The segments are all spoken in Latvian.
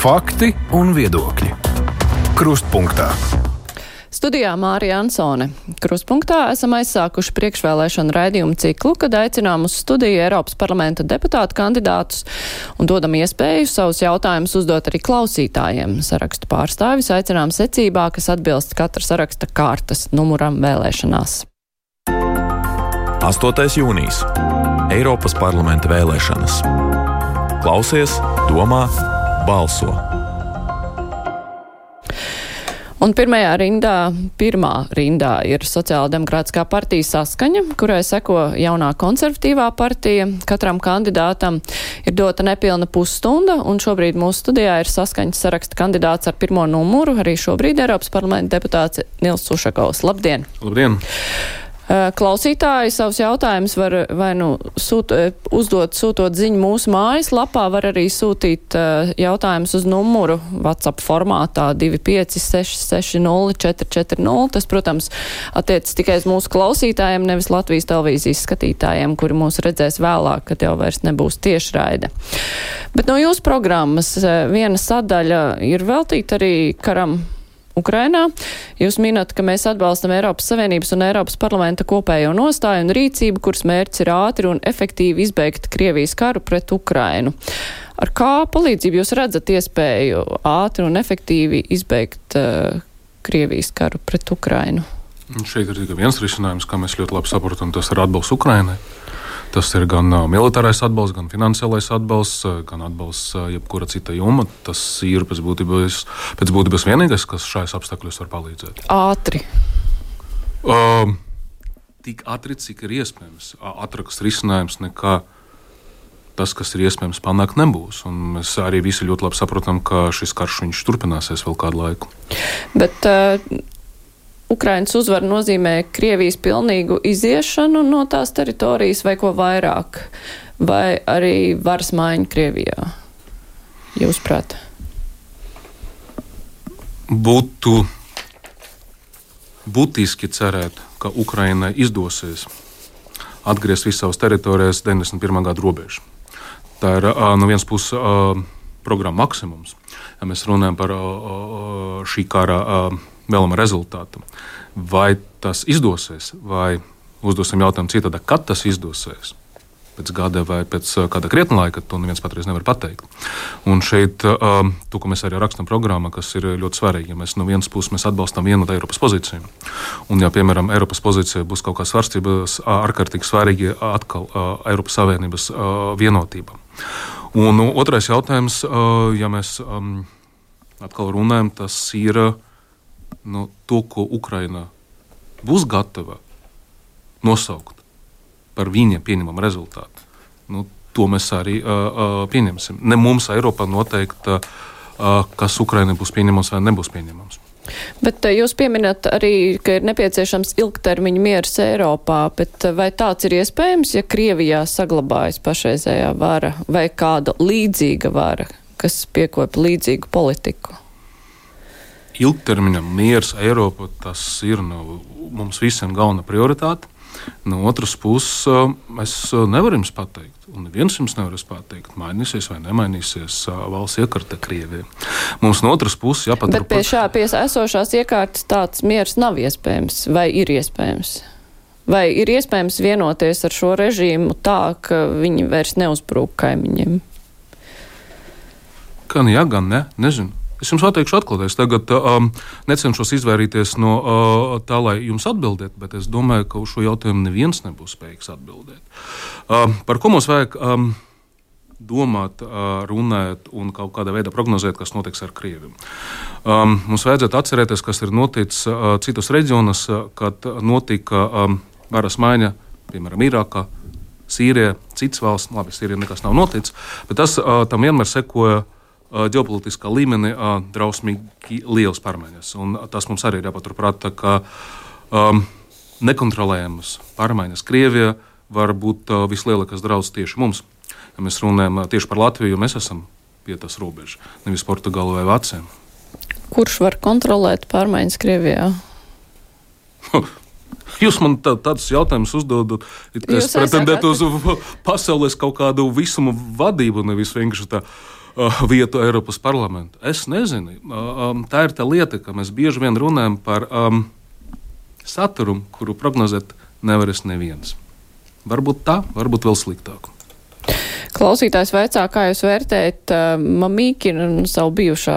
Fakti un viedokļi. Krustpunktā. Studijā Mārija Ansone. Krustpunktā esam aizsākuši priekšvēlēšanu raidījumu ciklu, kad aicinām uz studiju Eiropas parlamenta deputātu kandidātus un dodam iespēju savus jautājumus uzdot arī klausītājiem. Sarakstu pārstāvis aicinām secībā, kas atbilst katra saraksta kārtas numuram vēlēšanās. 8. jūnijas. Eiropas parlamenta vēlēšanas. Klausies, domā, balso. Un pirmā rindā ir Sociāldemokrātiskā partija Saskaņa, kurai seko jaunā konservatīvā partija. Katram kandidātam ir dota nepilna pusstunda, un šobrīd mūsu studijā ir Saskaņas saraksta kandidāts ar pirmo numuru, arī šobrīd Eiropas parlamenta deputāts Nils Ušakovs. Labdien! Labdien! Klausītāji savus jautājumus var uzdot sūtot ziņu mūsu mājaslapā, var arī sūtīt jautājumus uz numuru WhatsApp formātā 25660 Tas, protams, attiecas tikai uz mūsu klausītājiem, nevis Latvijas televīzijas skatītājiem, kuri mūs redzēs vēlāk, kad jau vairs nebūs tiešraide. Bet no jūsu programmas viena sadaļa ir veltīta arī karam Ukrainā. Jūs minat, ka mēs atbalstam Eiropas Savienības un Eiropas parlamenta kopējo nostāju un rīcību, kuras mērķis ir ātri un efektīvi izbeigt Krievijas karu pret Ukrainu. Ar kā palīdzību jūs redzat iespēju ātri un efektīvi izbeigt Krievijas karu pret Ukrainu? Šeit ir tikai viens risinājums, kā mēs ļoti labi saprotam, tas ir atbalsts Ukrainai. Tas ir gan militārais atbalsts, gan finansiālais atbalsts, gan atbalsts jebkura cita joma. Tas ir pēc būtības vienīgais, kas šais apstākļos var palīdzēt. Ātri. Tik ātri, cik ir iespējams. Ātrāks risinājums nekā tas, kas ir iespējams panākt, nebūs. Un mēs arī visi ļoti labi saprotam, ka šis karš viņš turpināsies vēl kādu laiku. Bet Ukrainas uzvara nozīmē Krievijas pilnīgu iziešanu no tās teritorijas vai ko vairāk? Vai arī varas maiņa Krievijā? Jūsuprāt? Būtu būtiski cerēt, ka Ukrainai izdosies atgriezt visas savas teritorijas 91. gada robežu. Tā ir no vienas puses programma maksimums. Ja mēs runājam par šī kara vēlama rezultātu. Vai tas izdosies, vai uzdosim jautājumu citādi, kad tas izdosies? Pēc gada vai pēc kāda krietna laika, to neviens patreiz nevar pateikt. Un šeit, to, ko mēs arī rakstam programmā, kas ir ļoti svarīgi, ja mēs no vienas puses mēs atbalstam vienotu Eiropas pozīciju. Un, ja, piemēram, Eiropas pozīcija būs kaut kā svārstības, ārkārtīgi svarīgi atkal Eiropas Savienības vienotība. Un otrais jautājums, ja mēs atkal runājam, tas ir to, ko Ukraina būs gatava nosaukt par viņiem pieņemamu rezultātu. To mēs arī pieņemsim. Ne mums Eiropā noteikti, kas Ukrainai būs pieņemams vai nebūs pieņemams. Bet jūs pieminat arī, ka ir nepieciešams ilgtermiņa miers Eiropā, bet vai tāds ir iespējams, ja Krievijā saglabājas pašreizējā vara vai kāda līdzīga vara, kas piekopa līdzīgu politiku? Ilgtermiņa miers Eiropā, tas ir mums visiem galvenā prioritāte. No otras puses, mēs nevaram jums pateikt, un neviens jums nevar pateikt, mainīsies vai nemainīsies valsts iekārta Krievijā. Mums no otras puses jāpatur. Bet pie esošās iekārtas tāds miers nav iespējams, vai ir iespējams? Vai ir iespējams vienoties ar šo režīmu tā, ka viņi vairs neuzbrūk kaimiņiem? Gan jā, gan ne, nezinu. Es jums pateikšu atklāti, es tagad necenšos izvairīties no tā, lai jums atbildētu, bet es domāju, ka uz šo jautājumu neviens nebūs spējīgs atbildēt. Par ko mums vajag domāt, runāt un kaut kādā veidā prognozēt, kas notiks ar Krieviju? Mums vajadzētu atcerēties, kas ir noticis citos reģionos, kad notika varas maiņa, piemēram, Irākā, Sīrijā, citas valsts, labi, Sīrijā nekas nav noticis, bet tas tam vienmēr sekoja ģeopolitiskā līmenī drausmīgi liels pārmaiņas. Un tas mums arī ir jāpaturprāt, ka nekontrolējamas pārmaiņas Krievijā var būt vislielākais draudz tieši mums. Ja mēs runājam tieši par Latviju, mēs esam pie tās robežas, nevis Portugālu vai Vācijā. Kurš var kontrolēt pārmaiņas Krievijā? Jūs man tādus jautājumus uzdodat, it kā es pretendētu uz pasaules kaut kādu visumu vadību, nevis vienkārši tā vietu Eiropas parlamentu? Es nezinu. Tā ir tā lieta, ka mēs bieži vien runājam par saturu, kuru prognozēt nevarēs neviens. Varbūt tā, varbūt vēl sliktāk. Klausītājs vaicā, kā jūs vērtējat Mamīkina savu bijušā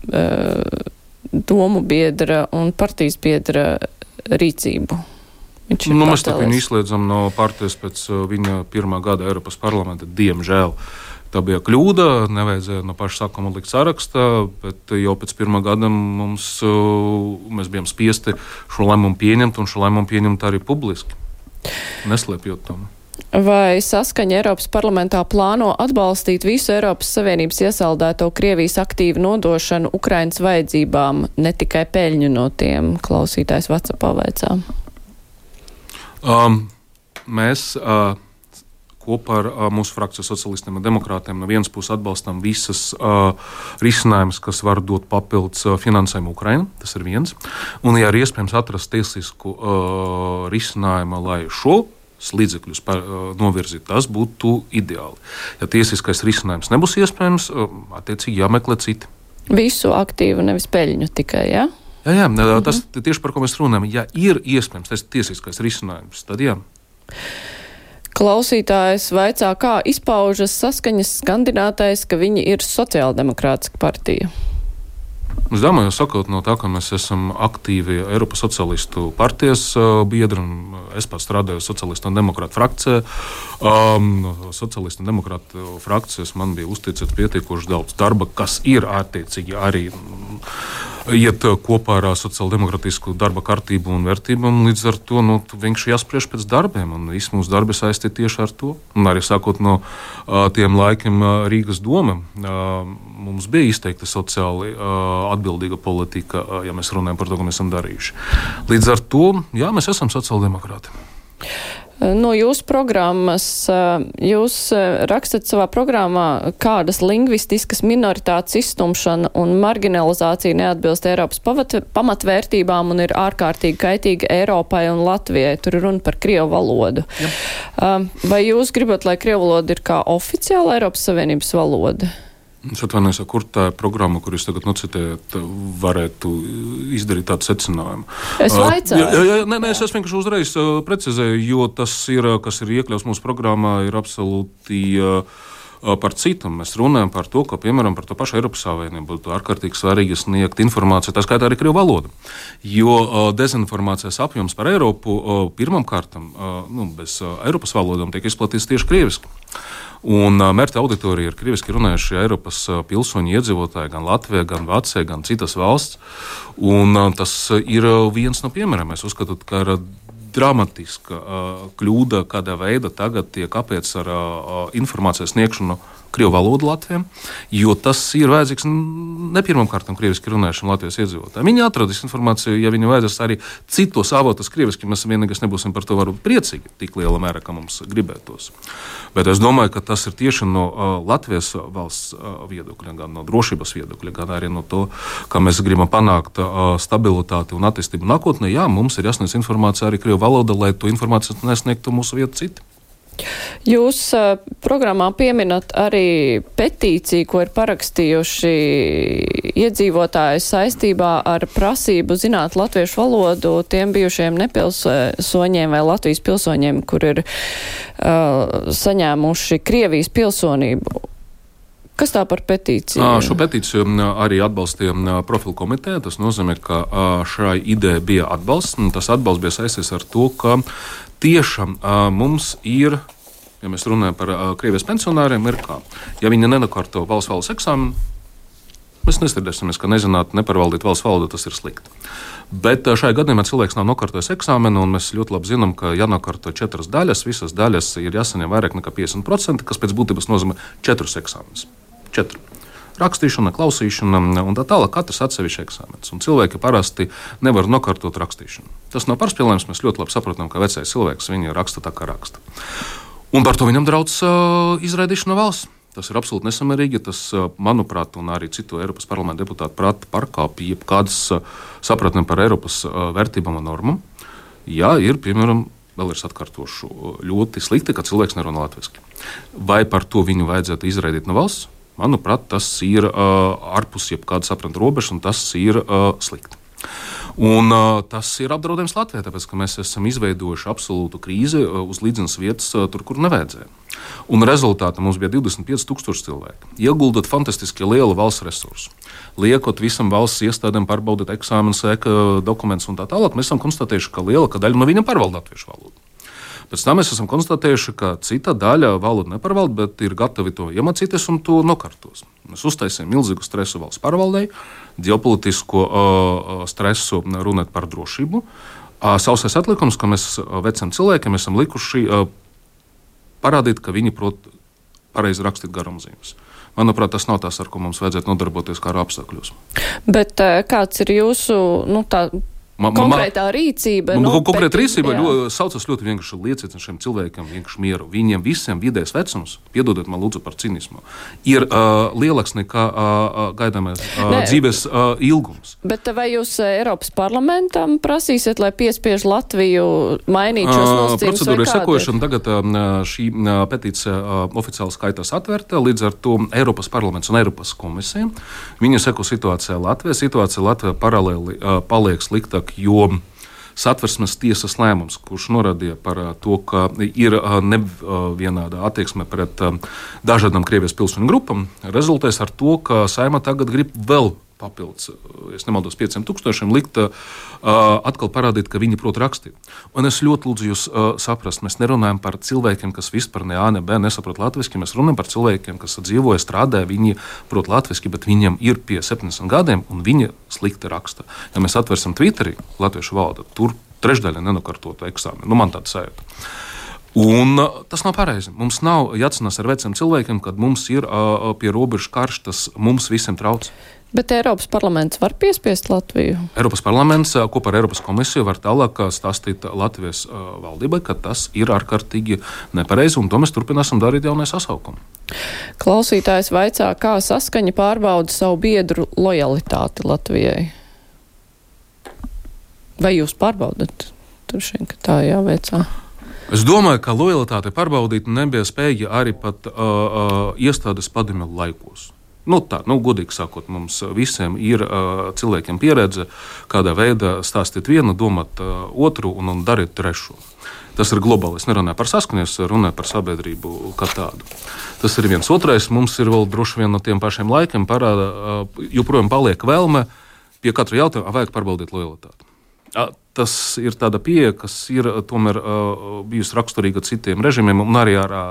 domu biedra un partijas biedra rīcību? Mēs tā viņu izslēdzam no partijas pēc viņa pirmā gada Eiropas parlamenta, diemžēl. Tā bija kļūda, nevajadzēja no paša sākuma likt sarakstā, bet jau pēc pirmā gada mēs bijām spiesti šo lēmumu pieņemt, un šo lēmumu pieņemt arī publiski, neslēpjot to. Vai Saskaņa Eiropas parlamentā plāno atbalstīt visu Eiropas Savienības iesaldēto Krievijas aktīvu nodošanu Ukrainas vajadzībām, ne tikai peļņu no tiem? Klausītājs WhatsAppā vaicā. Mēs kopā ar mūsu frakcijas socialistiem un demokrātiem no vienas puses atbalstam visas risinājumus, kas var dot papildus finansējumu Ukrainu. Tas ir viens. Un, ja ir iespējams atrast tiesisku risinājumu, lai šos līdzekļus novirzīt, tas būtu ideāli. Ja tiesiskais risinājums nebūs iespējams, attiecīgi jāmeklē citi. Visu aktīvu, nevis peļņu tikai, jā? Jā, tas tieši par ko mēs runājam. Ja ir iespējams tas tiesiskais risinājums, tad jā. Klausītājs vaicā, kā izpaužas Saskaņas kandidātais, ka viņi ir sociāldemokrātiska partija. Es domāju, sakot no tā, ka mēs esam aktīvi Eiropas socialistu partijas biedri, un es pats strādāju socialistu un demokrātu frakcijā. Socialistu un demokrātu frakcijas man bija uzticēts pietiekoši daudz darba, kas ir attiecīgi arī iet kopā ar sociāldemokrātisku darba kārtību un vērtībām. Līdz ar to vienkārši jāspriež pēc darbiem, un visi mūsu darbi saistīti tieši ar to. Un arī sākot no tiem laikiem Rīgas doma, mums bija izteikti sociāli atbildīga politika, ja mēs runājam par to, ko mēs esam darījuši. Līdz ar to, jā, mēs esam sociāldemokrāti. No jūsu programmas, jūs rakstat savā programmā, kādas lingvistiskas minoritātes izstumšana un marginalizācija neatbilst Eiropas pamatvērtībām un ir ārkārtīgi kaitīga Eiropai un Latvijai. Tur ir runa par krievu valodu. Ja. Vai jūs gribat, lai krievu valoda ir kā oficiāla Eiropas Savienības valoda? Es atvainojos, kur tā programma, kur jūs tagad nocitējat, varētu izdarīt tādu secinājumu? Es vaicāju. Es vienkārši uzreiz precizēju, jo tas ir, kas ir iekļauts mūsu programmā, ir absolūti par citu. Mēs runājam par to, ka, piemēram, par to pašu Eiropas Savienību būtu ārkārtīgi svarīgi sniegt informāciju, tā skaitā arī krievu valodu. Jo dezinformācijas apjoms par Eiropu pirmam kārtam, bez Eiropas valodām tiek izplatīts tieši krieviski. Un mērķa auditorija ir krieviski runājuši Eiropas pilsoņi iedzīvotāji gan Latvijā, gan Vācijā, gan citas valsts. Un tas ir viens no piemēriem. Es uzskatu, ka ir dramatiska kļūda, kādā veidā tagad tiek apiets ar informācijas sniegšanu krievu valodu Latvijam, jo tas ir vajadzīgs ne pirmam kārtam krieviski runājušiem Latvijas iedzīvotājiem. Viņi atradīs informāciju, ja viņi vajadzēs arī citos avotos krieviski, mēs vienīgais nebūsim par to varbūt priecīgi tik liela mērā, kā mums gribētos. Bet es domāju, ka tas ir tieši no Latvijas valsts viedokļa, gan no drošības viedokļa, gan arī no to, ka mēs gribam panākt stabilitāti un attīstību nākotnē. Jā, mums ir jāsniedz informācija arī krievu valoda, lai to informāciju nesniegtu mūsu vietu citi. Jūs programmā pieminat arī petīciju, ko ir parakstījuši iedzīvotāji saistībā ar prasību zināt latviešu valodu tiem bijušiem nepilsoņiem vai Latvijas pilsoņiem, kur ir saņēmuši Krievijas pilsonību. Kas tā par petīciju? Šo petīciju arī atbalstīja profilu komiteja. Tas nozīmē, ka šai ideja bija atbalsts. Tas atbalsts bija saistīts ar to, ka tiešām mums ir, ja mēs runājam par Krievijas pensionāriem, ir kā. Ja viņi nenokārto valsts valodas eksāmenu, mēs nestrīdēsimies, ka nezināt, nepārvaldīt valsts valodu, tas ir slikti. Bet šajā gadījumā cilvēks nav nokārtojis eksāmenu, un mēs ļoti labi zinām, ka jānokārto 4 daļas. Visas daļas ir jāsaņem vairāk nekā 50%, kas pēc būtības nozīmē 4 eksāmenus. 4. Rakstīšana, klausīšana un tā tālāk, katrs atsevišķi eksāmens. Un cilvēki parasti nevar nokārtot rakstīšanu. Tas nav pārspīlējums, mēs ļoti labi saprotam, ka vecais cilvēks viņi raksta tā, kā raksta. Un par to viņam draudz izraidīšana no valsts. Tas ir absolūti nesamērīgi. Tas, manuprāt, un arī citu Eiropas parlamenta deputātu prāta pārkāpja jebkādas sapratni par Eiropas vērtībām un normām. Jā, ir, piemēram, vēl es atkārtošu, ļoti slikti, ka cilvēks nerunā latviski. Vai par to viņu vajadzētu izraidīt no valsts? Manuprāt, tas ir ārpus jebkāda sapranta robežas, un tas ir slikti. Un tas ir apdraudējums Latvijai, tāpēc, ka mēs esam izveidojuši absolūtu krīzi uz līdzenas vietas, tur, kur nevajadzēja. Un rezultātā mums bija 25,000 cilvēki. Ieguldot fantastiski lielu valsts resursu, liekot visam valsts iestādēm pārbaudīt eksāmenus, dokumentus un tā tālāk, mēs esam konstatējuši, ka liela daļa no viņiem pārvalda latviešu valodu. Pēc tam mēs esam konstatējuši, ka cita daļa valodu nepārvalda, bet ir gatavi to iemācīties un to nokārtos. Mēs uztaisījām milzīgu stresu valsts pārvaldei, ģeopolitisko stresu runāt par drošību. Sausais atlikums, ka mēs veciem cilvēkiem esam likuši parādīt, ka viņi prot pareizi rakstīt garumzīmes. Manuprāt, tas nav tas, ar ko mums vajadzētu nodarboties kara apstākļos. Bet kāds ir jūsu, konkrētā rīcība? Konkrēta rīcība saucas ļoti vienkārši lieciet šiem cilvēkiem vienkārši mieru. Viņiem visiem vidējais vecums, piedodiet man lūdzu par cinismu, ir lielāks nekā gaidāmais dzīves ilgums. Bet vai jūs Eiropas parlamentam prasīsiet, lai piespiež Latviju mainīt šos nosacījumus? Procedūra ir sekojušana. Tagad šī petīcija oficiāli skaitās atvērta, līdz ar to Eiropas parlaments un Eiropas komisija. Viņi seko situācijā Latvijā. Situācija Latvijā paralēli paliek sliktāk, jo Satversmes tiesas lēmums, kurš norādīja par to, ka ir nevienāda attieksme pret dažādām Krievijas pilsoņu grupām, rezultēs ar to, ka Saeima tagad grib vēl papildus, es nemaldos, 500,000 likt atkal parādīt, ka viņi prot rakstīt. Un es ļoti lūdzu jūs saprast, mēs nerunājam par cilvēkiem, kas vispār ne A, ne B nesaprot latviski, mēs runājam par cilvēkiem, kas dzīvoja, strādāja, viņi prot latviski, bet viņiem ir pie 70 gadiem, un viņi slikti raksta. Ja mēs atversim Twitterī latviešu valodu, tur trešdaļa nenokārtotu eksāmenu. Man tāda sajūta. Un tas nav pareizi. Mums nav jācinās ar veciem cilvēkiem, kad mums ir pie robežas karš, tas mums visiem trauc. Bet Eiropas parlaments var piespiest Latviju? Eiropas parlaments kopā ar Eiropas komisiju var tālāk stāstīt Latvijas valdībai, ka tas ir ārkārtīgi nepareizi, un to mēs turpināsim darīt jaunajā sasaukumā. Klausītājs vaicā, kā Saskaņa pārbauda savu biedru lojalitāti Latvijai? Vai jūs pārbaudat? Tur šeit, ka tā jāveicā. Es domāju, ka lojalitāti pārbaudīt nebija spēja arī pat iestādes padomju laikos. Godīgi sakot, mums visiem ir cilvēkiem pieredze, kādā veidā stāstīt vienu, domāt otru un darīt trešo. Tas ir globāli. Es nerunāju par Saskaņu, es runāju par sabiedrību kā tādu. Tas ir viens. Otrais, mums ir vēl droši vien no tiem pašiem laikiem parāda, joprojām paliek vēlme pie katra jautājuma, vajag pārbaudīt lojalitāti. Tas ir tāda pieeja, kas ir tomēr bijusi raksturīga citiem režīmiem un arī ar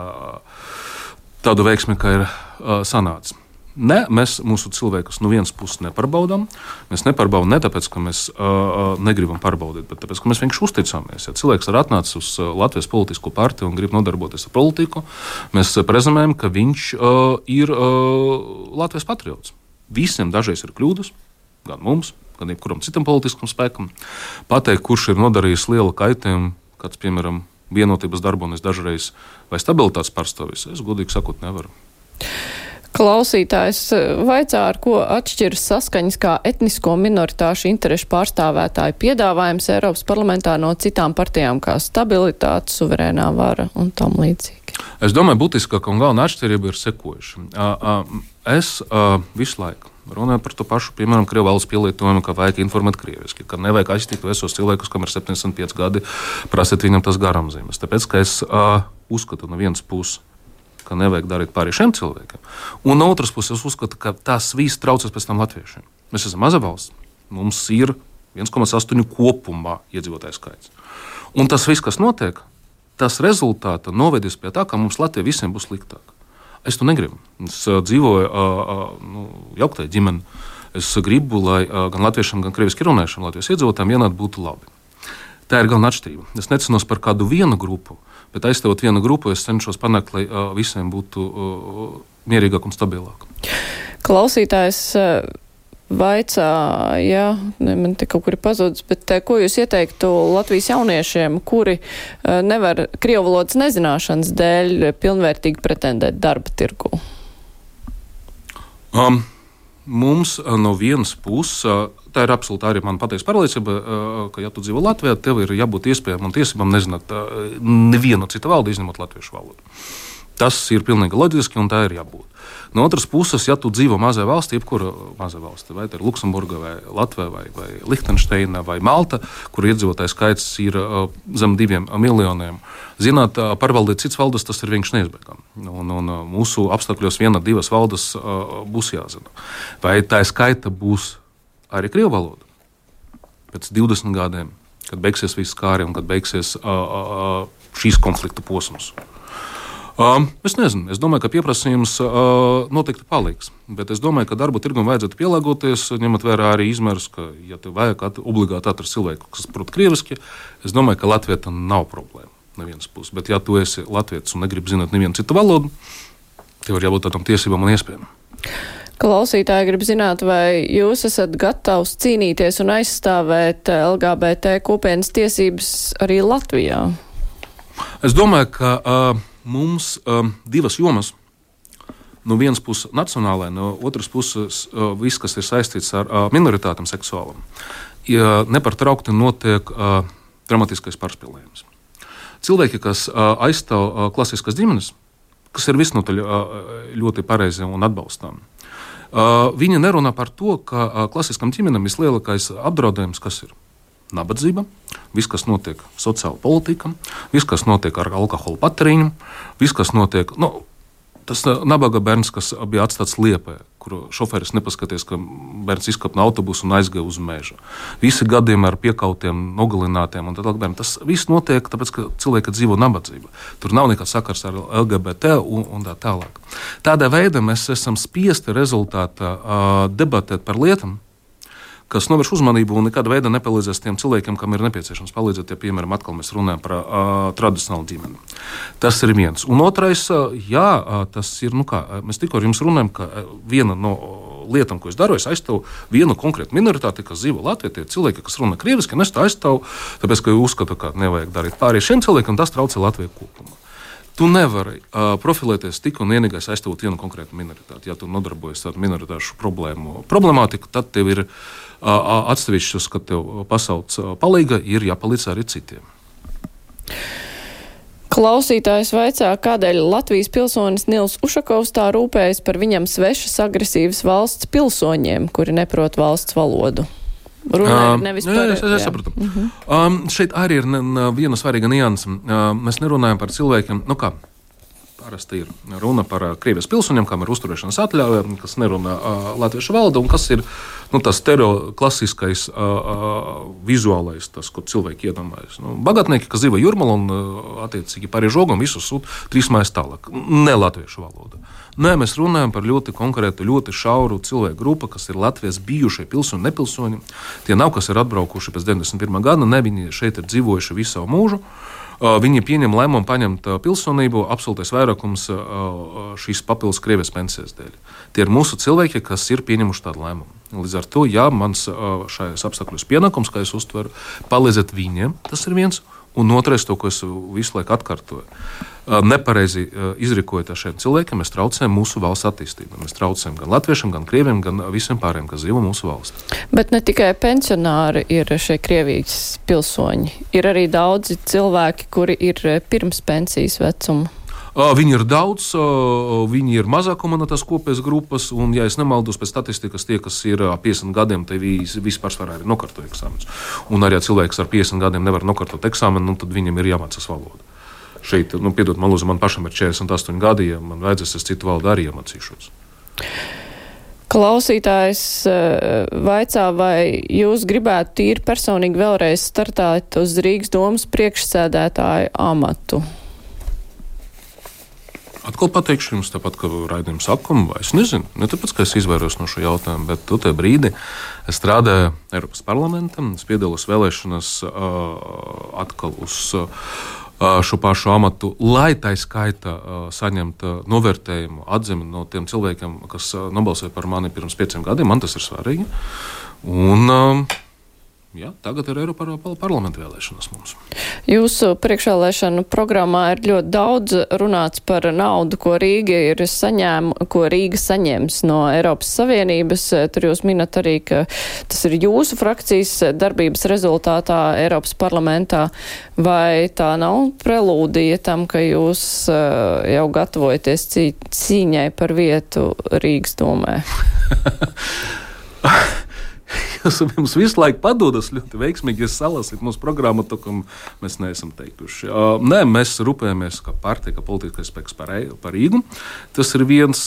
tādu veiksmi, kā ir sanācis. Ne, mēs mūsu cilvēkus no vienas puses nepārbaudām. Mēs nepārbaudām ne tāpēc, ka mēs negribam pārbaudīt, bet tāpēc, ka mēs vienkārši uzticamies. Ja cilvēks ir atnācis uz Latvijas politisko partiju un grib nodarboties ar politiku, mēs prezumējam, ka viņš ir Latvijas patriots. Visiem dažreiz ir kļūdas, gan mums, gan jebkuram citam politiskam spēkam. Pateikt, kurš ir nodarījis lielu kaitējumu, kāds, piemēram, vienotības darbonis dažreiz vai stabilitātes pārstāvis, es godīgi sakot nevaru. Klausītājs vaicā, ar ko atšķiras Saskaņas kā etnisko minoritāšu interešu pārstāvētāju piedāvājums Eiropas parlamentā no citām partijām kā Stabilitāte, Suverēnā vara un tam līdzīgi. Es domāju, būtiskākā un galvenā atšķirība ir sekojuša. Es visu laiku runāju par to pašu, piemēram, Krievu valodas pielietojumu, ka vajag informēt krieviski, ka nevajag aiztikt esos cilvēkus, kam ir 75 gadi, prasīt viņam tas garumzīmes. Tāpēc, ka es uzskatu no vienas puses, ka nevajag darīt pāri šiem cilvēkiem. Un no otras puses, es uzskatu, ka tas viss traucas pēc tam latviešiem. Mēs esam maza valsts. Mums ir 1,8 kopumā iedzīvotāju skaits. Un tas viss, kas notiek, tas rezultātā novedīs pie tā, ka mums Latvija visiem būs sliktāk. Es to negribu. Es dzīvoju jauktai ģimeni. Es gribu, lai gan latviešiem, gan krieviski runājušiem Latvijas iedzīvotājiem vienādi būtu labi. Tā ir galvenā atšķirība. Es necinos par kādu vienu grupu, bet aizstāvot vienu grupu, es cenšos panākt, lai visiem būtu mierīgāk un stabilāk. Klausītājs vaicā, man te kaut kur ir pazudis, bet ko jūs ieteiktu Latvijas jauniešiem, kuri nevar krievu valodas nezināšanas dēļ pilnvērtīgi pretendēt darba tirgu? Mums no vienas puses, tā ir absolūti arī mana pateiks pārliecība, ka, ja tu dzīvo Latvijā, tev ir jābūt iespējām un tiesībām nezināt nevienu citu valodu, izņemot latviešu valodu. Tas ir pilnīgi loģiski, un tā ir jābūt. No otras puses, ja tu dzīvo mazajā valstī, jebkura mazā valstī, vai tā ir Luksemburga, vai Latvija, vai Lihtenšteina, vai Malta, kur iedzīvotāju skaits ir zem 2 miljoniem, zināt, pārvaldīt cits valdes, tas ir vienkārši neizbēgami. Un mūsu apstākļos 1-2 valdes būs jāzina. Vai tā skaita būs arī krievu valoda? Pēc 20 gadiem, kad beigsies viss kāri un kad beigsies šīs konflikta posms. Es nezinu. Es domāju, ka pieprasījums noteikti paliks. Bet es domāju, ka darba tirgum vajadzētu pielāgoties, ņemot vērā arī izmērus, ka, ja tev vajag obligāti atrast cilvēku, kas prot krieviski, es domāju, ka latvietam nav problēma no vienas puses. Bet, ja tu esi latvietis un negribi zināt nevienu citu valodu, tev ir jābūt tādam tiesībām un iespējām. Klausītāji grib zināt, vai jūs esat gatavs cīnīties un aizstāvēt LGBT kopienas tiesības arī Latvijā? Es domāju, ka mums 2 jomas. No vienas puses nacionālajā, no otras puses viss, kas ir saistīts ar minoritātēm seksuālam. Nepārtraukti notiek dramatiskais pārspīlējums. Cilvēki, kas aizstāv klasiskas ģimenes, kas ir visnotaļ ļoti pareizi un atbalstām, viņi nerunā par to, ka klasiskam ģimenēm vislielākais apdraudējums, kas ir nabadzība, viss, kas notiek sociāla politika, viss, kas notiek ar alkohola patēriņu, viss, kas notiek, tas nabaga bērns, kas bija atstāts Liepē, kur šoferis nepaskaties, ka bērns izkāpa no autobusa un aizgāja uz mežu. Visi gadījumi ar piekautiem, nogalinātiem un tā tālāk. Tas viss notiek, tāpēc, ka cilvēki dzīvo nabadzība. Tur nav nekāds sakars ar LGBT un tā tālāk. Tādā veidā mēs esam spiesti rezultātā debatēt par lietām, kas novērš uzmanību un nekādā veidā nepalīdzēs tiem cilvēkiem, kam ir nepieciešams palīdzēt. Ja, piemēram, atkal mēs runājam par tradicionālu ģimeni. Tas ir viens. Un otrais, tas ir, mēs tikko ar jums runājam, ka viena no lietām, ko es daru, es aizstāvu vienu konkrētu minoritāti, kas dzīvo Latvijā. Tie cilvēki, kas runā krieviski, un es tā aizstāvu, tāpēc, ka uzskatu, ka nevajag darīt pāri šiem cilvēkiem, tas traucē Latviju kopumā. Tu nevari profilēties tik un vienīgais aizstāvot vienu konkrētu minoritāti. Ja tu nodarbojies ar minoritāšu problemātiku, tad tev ir atsevišķus, kad tev pasauc palīga, ir jāpalīdz arī citiem. Klausītājs vaicā, kādēļ Latvijas pilsonis Nils Ušakovs tā rūpējas par viņam svešas agresīvas valsts pilsoņiem, kuri neprot valsts valodu. Runa ir nevis par... Es sapratu. Šeit arī ir viena svarīga nianse. Mēs nerunājam par cilvēkiem, parasti ir runa par Krievijas pilsoņiem, kam ir uzturēšanas atļauja, kas nerunā latviešu valodu, un kas ir tas klasiskais vizuālais, tas, ko cilvēki iedomājas. Bagātnieki, kas dzīvo Jūrmalā un attiecīgi pāri žogam, visus sūt 3 mājas tālāk. Ne latviešu valoda. Nē, mēs runājam par ļoti konkrētu, ļoti šauru cilvēku grupu, kas ir Latvijas bijušie pilsoņi, nepilsoņi. Tie nav, kas ir atbraukuši pēc 91. gada, ne viņi šeit ir dzīvojuši visu savu mūžu. Viņi pieņem lēmumu paņemt pilsonību, absolūtais vairākums šīs papildus Krievijas pensijas dēļ. Tie ir mūsu cilvēki, kas ir pieņemuši tādu lēmumu. Līdz ar to, mans šajās apstākļos pienākums, kā es uztveru, palīdzēt viņiem, tas ir viens. Un otrais, to, ko es visu laiku atkārtoju, nepareizi izrikojot ar šiem cilvēkiem, mēs traucējam mūsu valsts attīstību. Mēs traucējam gan latviešiem, gan krieviem, gan visiem pārējiem, kas dzīvo mūsu valstī. Bet ne tikai pensionāri ir šie Krievijas pilsoņi. Ir arī daudzi cilvēki, kuri ir pirms pensijas vecuma. Viņi ir daudz, viņi ir mazākumā no tās kopējas grupas, un, ja es nemaldos pēc statistikas, tie, kas ir 50 gadiem, te vispār arī nokārto eksāmenus. Un arī cilvēks ar 50 gadiem nevar nokārtot eksāmenu, tad viņam ir jāmācās valoda. Šeit, piedod, man pašam ir 48 gadi, ja man vajadzēs, es citu valodu arī iemācīšos. Klausītājs vaicā, vai jūs gribētu tīri personīgi vēlreiz startēt uz Rīgas domas priekšsēdētāju amatu? Atkal pateikšu jums, tāpat kā raidījuma sākumā, es nezinu, ne tāpēc, ka es izvairos no šo jautājumu, bet tajā brīdī es strādāju Eiropas parlamentam, es piedalos vēlēšanas atkal uz šo pašu amatu, lai tā skaita saņemtu novērtējumu, atzīmi no tiem cilvēkiem, kas nobalsoja par mani pirms 5 gadiem. Man tas ir svarīgi. Un Jā, tagad ir Eiropas parlamenta vēlēšanas mums. Jūsu priekšvēlēšanu programmā ir ļoti daudz runāts par naudu, ko Rīga saņems no Eiropas Savienības. Tur jūs minat arī, ka tas ir jūsu frakcijas darbības rezultātā Eiropas parlamentā. Vai tā nav prelūdija tam, ka jūs jau gatavojaties cīņai par vietu Rīgas domē? Jūs mums visu laiku padodas ļoti veiksmīgi, ja salasīt mūsu programmu, to, ka mēs neesam teikuši. Nē, mēs rūpējamies kā partija, kā politiskais spēks par Rīgu. Tas ir viens,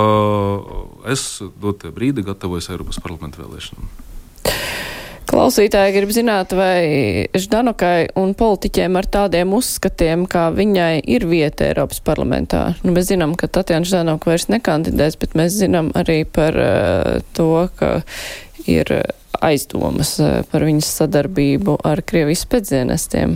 es dotajā brīdī gatavojos Eiropas parlamenta vēlēšanām. Klausītāji grib zināt, vai Ždanokai un politiķiem ar tādiem uzskatiem, kā viņai ir vieta Eiropas parlamentā. Mēs zinām, ka Tatjana Ždanoka vairs nekandidēs, bet mēs zinām arī par to, ka ir aizdomas par viņas sadarbību ar Krievijas spēcdienestiem.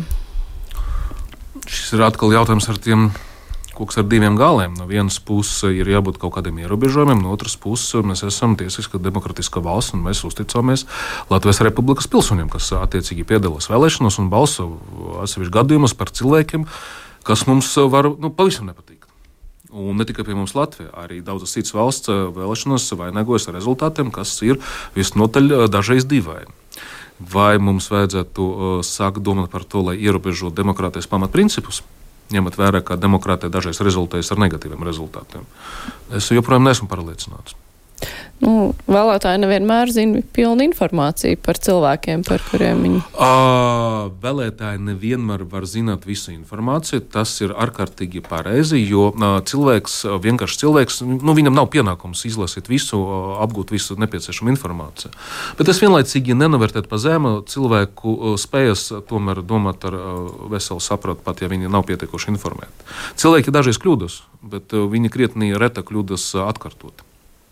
Šis ir atkal jautājums ar tiem koks ar diviem galiem. No vienas puses ir jābūt kaut kādiem ierobežojumiem, no otras puses mēs esam tiesiska demokratiska valsts un mēs uzticamies Latvijas Republikas pilsoņiem, kas attiecīgi piedalās vēlēšanos un balso atsevišķi gadījumus par cilvēkiem, kas mums var pavisam nepatikt. Un ne tikai pie mums Latvijā, arī daudzas citas valsts vēlēšanas vainagojas ar rezultātiem, kas ir visnotaļ dažreiz dīvaini. Vai mums vajadzētu sākt domāt par to, lai ierobežotu demokrātijas pamatprincipus, ņemot vērā, ka demokrātija dažreiz rezultējas ar negatīviem rezultātiem? Es joprojām neesmu pārliecināts. Vēlētāji nevienmēr zina pilnu informāciju par cilvēkiem, par kuriem viņi... Vēlētāji nevienmēr var zināt visu informāciju. Tas ir ārkārtīgi pareizi, jo vienkārši cilvēks, viņam nav pienākums izlasīt visu, apgūt visu nepieciešamu informāciju. Bet es vienlaicīgi nenovērtētu pa zemu cilvēku spējas tomēr domāt ar veselu sapratu, pat ja viņi nav pietiekoši informēti. Cilvēki dažreiz kļūdas, bet viņi krietni reta kļūdas atkārtot.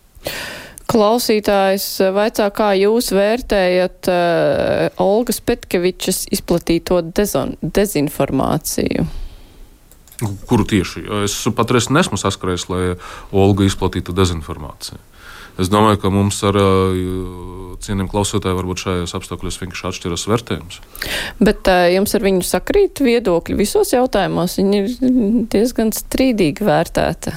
Klausītājs vaicā, kā jūs vērtējat Olgas Petkevičas izplatīto dezinformāciju? Kuru tieši? Es patreiz nesmu saskarajies, lai Olga izplatītu dezinformāciju. Es domāju, ka mums ar cieniem klausītāji varbūt šajos apstākļos vienkārši atšķiras vērtējums. Bet jums ar viņu sakrīt viedokļi visos jautājumos? Viņa ir diezgan strīdīgi vērtēta.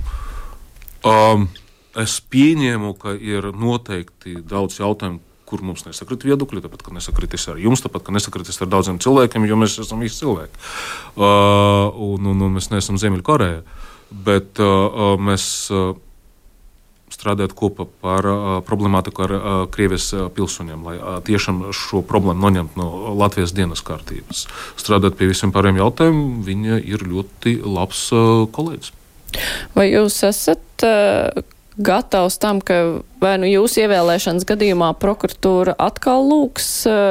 Es pieņēmu, ka ir noteikti daudz jautājumu, kur mums nesakrit viedokļi, tāpat, ka nesakritis ar jums, tāpat, ka nesakritis ar daudziem cilvēkiem, jo mēs esam visi cilvēki. Un mēs neesam Ziemeļkoreja. Bet mēs strādājot kopā par problemātiku ar Krievijas pilsoņiem, lai tiešām šo problēmu noņemt no Latvijas dienas kārtības. Strādājot pie visiem pārējiem jautājumiem, viņa ir ļoti labs kolēģis. Vai jūs esat gatavs tam, ka vai jūsu ievēlēšanas gadījumā prokuratūra atkal lūgs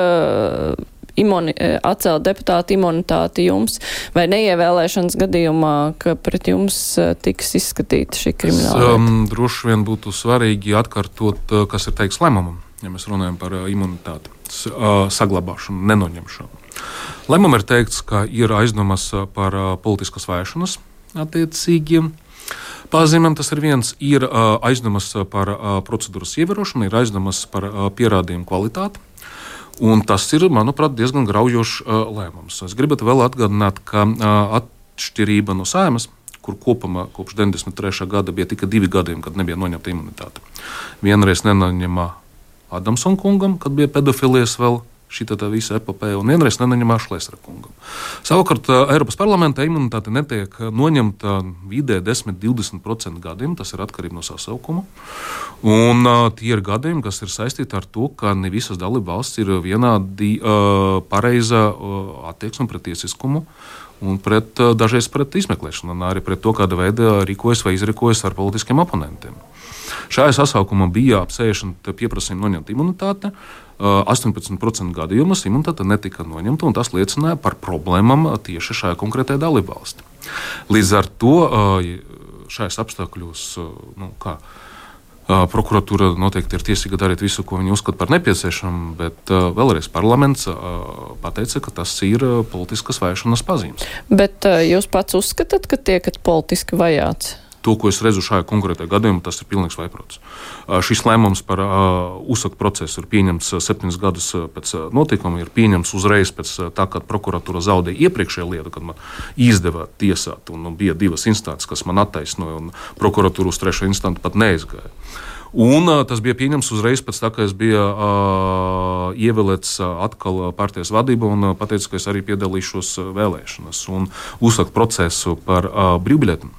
atcelt deputātu imunitāti jums, vai neievēlēšanas gadījumā, ka pret jums tiks izskatīta šī krimināla lieta? Droši vien būtu svarīgi atkārtot, kas ir teiks lēmumam, ja mēs runājam par imunitāti saglabāšanu, nenoņemšanu. Lēmumam ir teikts, ka ir aizdomas par politiskas vajāšanas attiecīgiem pazīmēm. Tas ir viens, ir aizdomas par procedūras ievērošanu, ir aizdomas par pierādījumu kvalitāti. Un tas ir, manuprāt, diezgan graujošs lēmums. Es gribētu vēl atgādināt, ka atšķirība no Saeimas, kur kopumā kopš 93. gada bija tikai 2 gadījumi, kad nebija noņemta imunitāte. Vienreiz nenoņemā Adamsona kungam, kad bija pedofilijas vēl šī visa epopeja, un vienreiz nenoņemā Šlesera kungam. Savukārt Eiropas parlamentā imunitāte netiek noņemta vidē 10-20% gadiem, tas ir atkarība no sasaukuma. Un tie ir gadījumi, kas ir saistīti ar to, ka ne visas dalība valsts ir vienādi pareiza attieksme pret tiesiskumu un dažreiz pret izmeklēšanu, un arī pret to, kāda veida rīkojas vai izrīkojas ar politiskiem oponentiem. Šajā sasaukumā bija ap 60 pieprasījumi noņemt imunitāti. 18% gadījumos imunitāte netika noņemta, un tas liecināja par problēmām tieši šajā konkrētajā dalībvalstī. Līdz ar to šajos apstākļos prokuratūra noteikti ir tiesīga darīt visu, ko viņi uzskata par nepieciešamu, bet vēlreiz parlaments pateica, ka tas ir politiskas vajāšanas pazīmes. Bet jūs pats uzskatāt, ka tiekat politiski vajāts? To, ko es redzu šajā konkrētajā gadījumā, tas ir pilnīgs vaiprots. Šis lēmums par uzsākt procesu ir pieņemts 7 gadus pēc notikuma, ir pieņemts uzreiz pēc tā, kad prokuratūra zaudēja iepriekšējo lietu, kad man izdeva tiesāt, un bija 2 instances, kas man attaisnoja, un prokuratūra uz 3. instanci pat neizgāja. Un tas bija pieņemts uzreiz pēc tā, ka es biju ievēlēts atkal partijas vadību un pateicu, ka es arī piedalīšos vēlēšanas un uzsākt procesu par brīvbiļetiem.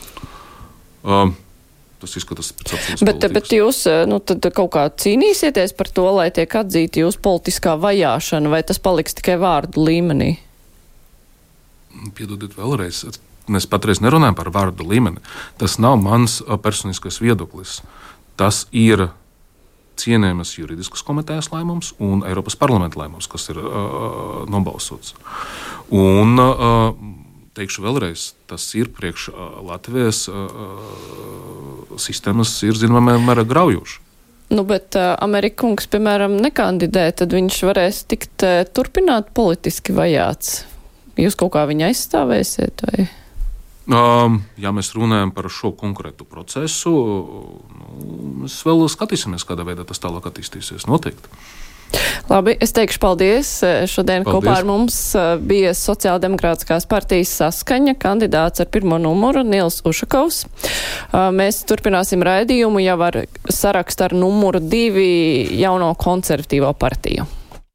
Tas izskatās pēc absolūtas Bet jūs tad kaut kā cīnīsieties par to, lai tiek atzīta jūsu politiskā vajāšana, vai tas paliks tikai vārdu līmenī? Piedodiet vēlreiz, mēs patreiz nerunājam par vārdu līmeni. Tas nav mans personiskais viedoklis. Tas ir cienējamas juridiskas komitejas lēmums un Eiropas parlamenta lēmums, kas ir nobalsots. Un teikšu vēlreiz, tas ir priekš Latvijas sistēmas ir zināmā mērā graujoši. Bet Amerikungs, piemēram, nekandidē, tad viņš varēs tikt turpināt politiski vajāts. Jūs kaut kā viņu aizstāvēsiet? Vai? Ja mēs runājam par šo konkrētu procesu, mēs vēl skatīsimies, kādā veidā tas tālāk attīstīsies. Noteikti. Labi, es teikšu paldies. Šodien kopā ar mums bija Sociāldemokrātiskās partijas Saskaņa kandidāts ar 1. numuru Nils Ušakovs. Mēs turpināsim raidījumu jau ar sarakstu ar numuru 2 jauno konservatīvo partiju.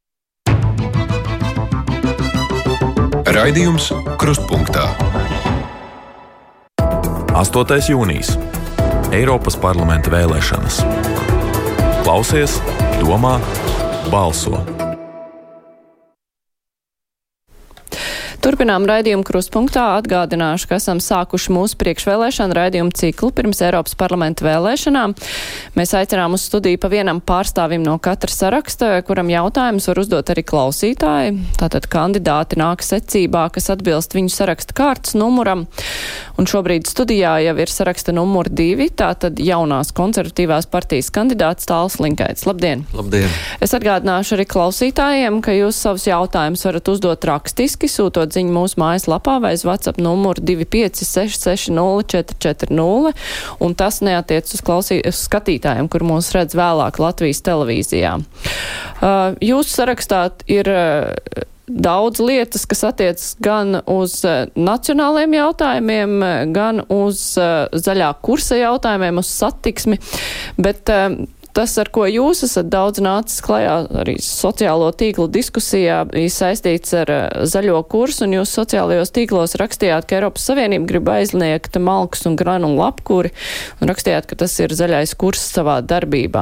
Raidījums Krustpunktā. 8. jūnijas. Eiropas parlamenta vēlēšanas. Klausies, domā, balso. Turpinām raidījumu Krustpunktā. Atgādināšu, ka esam sākuši mūsu priekšvēlēšanu raidījumu ciklu pirms Eiropas parlamenta vēlēšanām. Mēs aicinām uz studiju pa vienam pārstāvim no katra saraksta, kuram jautājums var uzdot arī klausītāji. Tātad kandidāti nāk secībā, kas atbilst viņu saraksta kārtas numuram. Un šobrīd studijā jau ir saraksta numur 2, tātad jaunās konservatīvās partijas kandidāts Tāls Linkaits. Labdien! Labdien! Es atgādināšu arī klausītājiem, ka jūs savus jautājumus varat uzdot rakstiski, sūtot ziņu mūsu mājaslapā vai uz WhatsApp numuru 256604440, un tas neatiec uz skatītājiem, kur mūs redz vēlāk Latvijas televīzijā. Jūsu sarakstā ir daudz lietas, kas attiec gan uz nacionāliem jautājumiem, gan uz zaļā kursa jautājumiem, uz satiksmi, bet tas, ar ko jūs esat daudz nācis klajā arī sociālo tīklu diskusijā, bija saistīts ar zaļo kursu, un jūs sociālajos tīklos rakstījāt, ka Eiropas Savienība grib aizliegt malkus un granulu apkuri, un rakstījāt, ka tas ir zaļais kurs savā darbībā.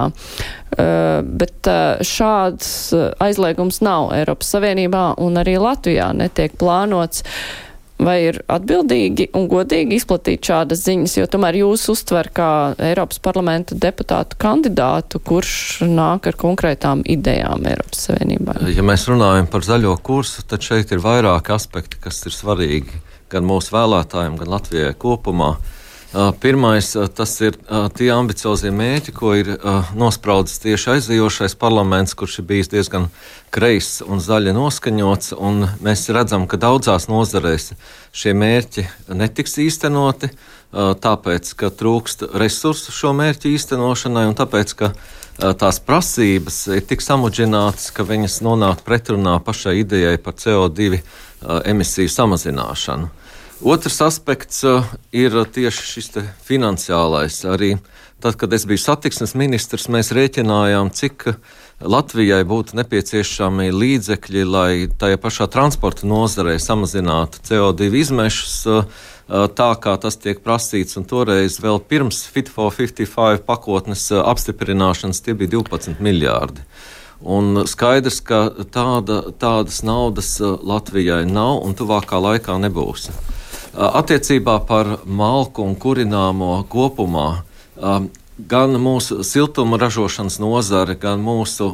Bet šāds aizliegums nav Eiropas Savienībā, un arī Latvijā netiek plānots. Vai ir atbildīgi un godīgi izplatīt šādas ziņas, jo tomēr jūs uztver kā Eiropas parlamenta deputātu kandidātu, kurš nāk ar konkrētām idejām Eiropas Savienībā? Ja mēs runājam par zaļo kursu, tad šeit ir vairāki aspekti, kas ir svarīgi gan mūsu vēlētājiem, gan Latvijai kopumā. Pirmais, tas ir tie ambiciozie mērķi, ko ir nospraudis tieši aizejošais parlaments, kurš ir bijis diezgan kreis un zaļi noskaņots, un mēs redzam, ka daudzās nozarēs šie mērķi netiks īstenoti, tāpēc, ka trūkst resursu šo mērķu īstenošanai, un tāpēc, ka tās prasības ir tik samudžinātas, ka viņas nonāk pretrunā pašai idejai par CO2 emisiju samazināšanu. Otrs aspekts ir tieši šis finansiālais. Arī tad, kad es biju satiksmes ministrs, mēs rēķinājām, cik Latvijai būtu nepieciešami līdzekļi, lai tajā pašā transporta nozarē samazinātu CO2 izmešus, tā kā tas tiek prasīts, un toreiz vēl pirms Fit for 55 pakotnes apstiprināšanas tie bija 12 miljārdi. Un skaidrs, ka tādas naudas Latvijai nav un tuvākā laikā nebūs. Attiecībā par malku un kurināmo kopumā, gan mūsu siltuma ražošanas nozare, gan mūsu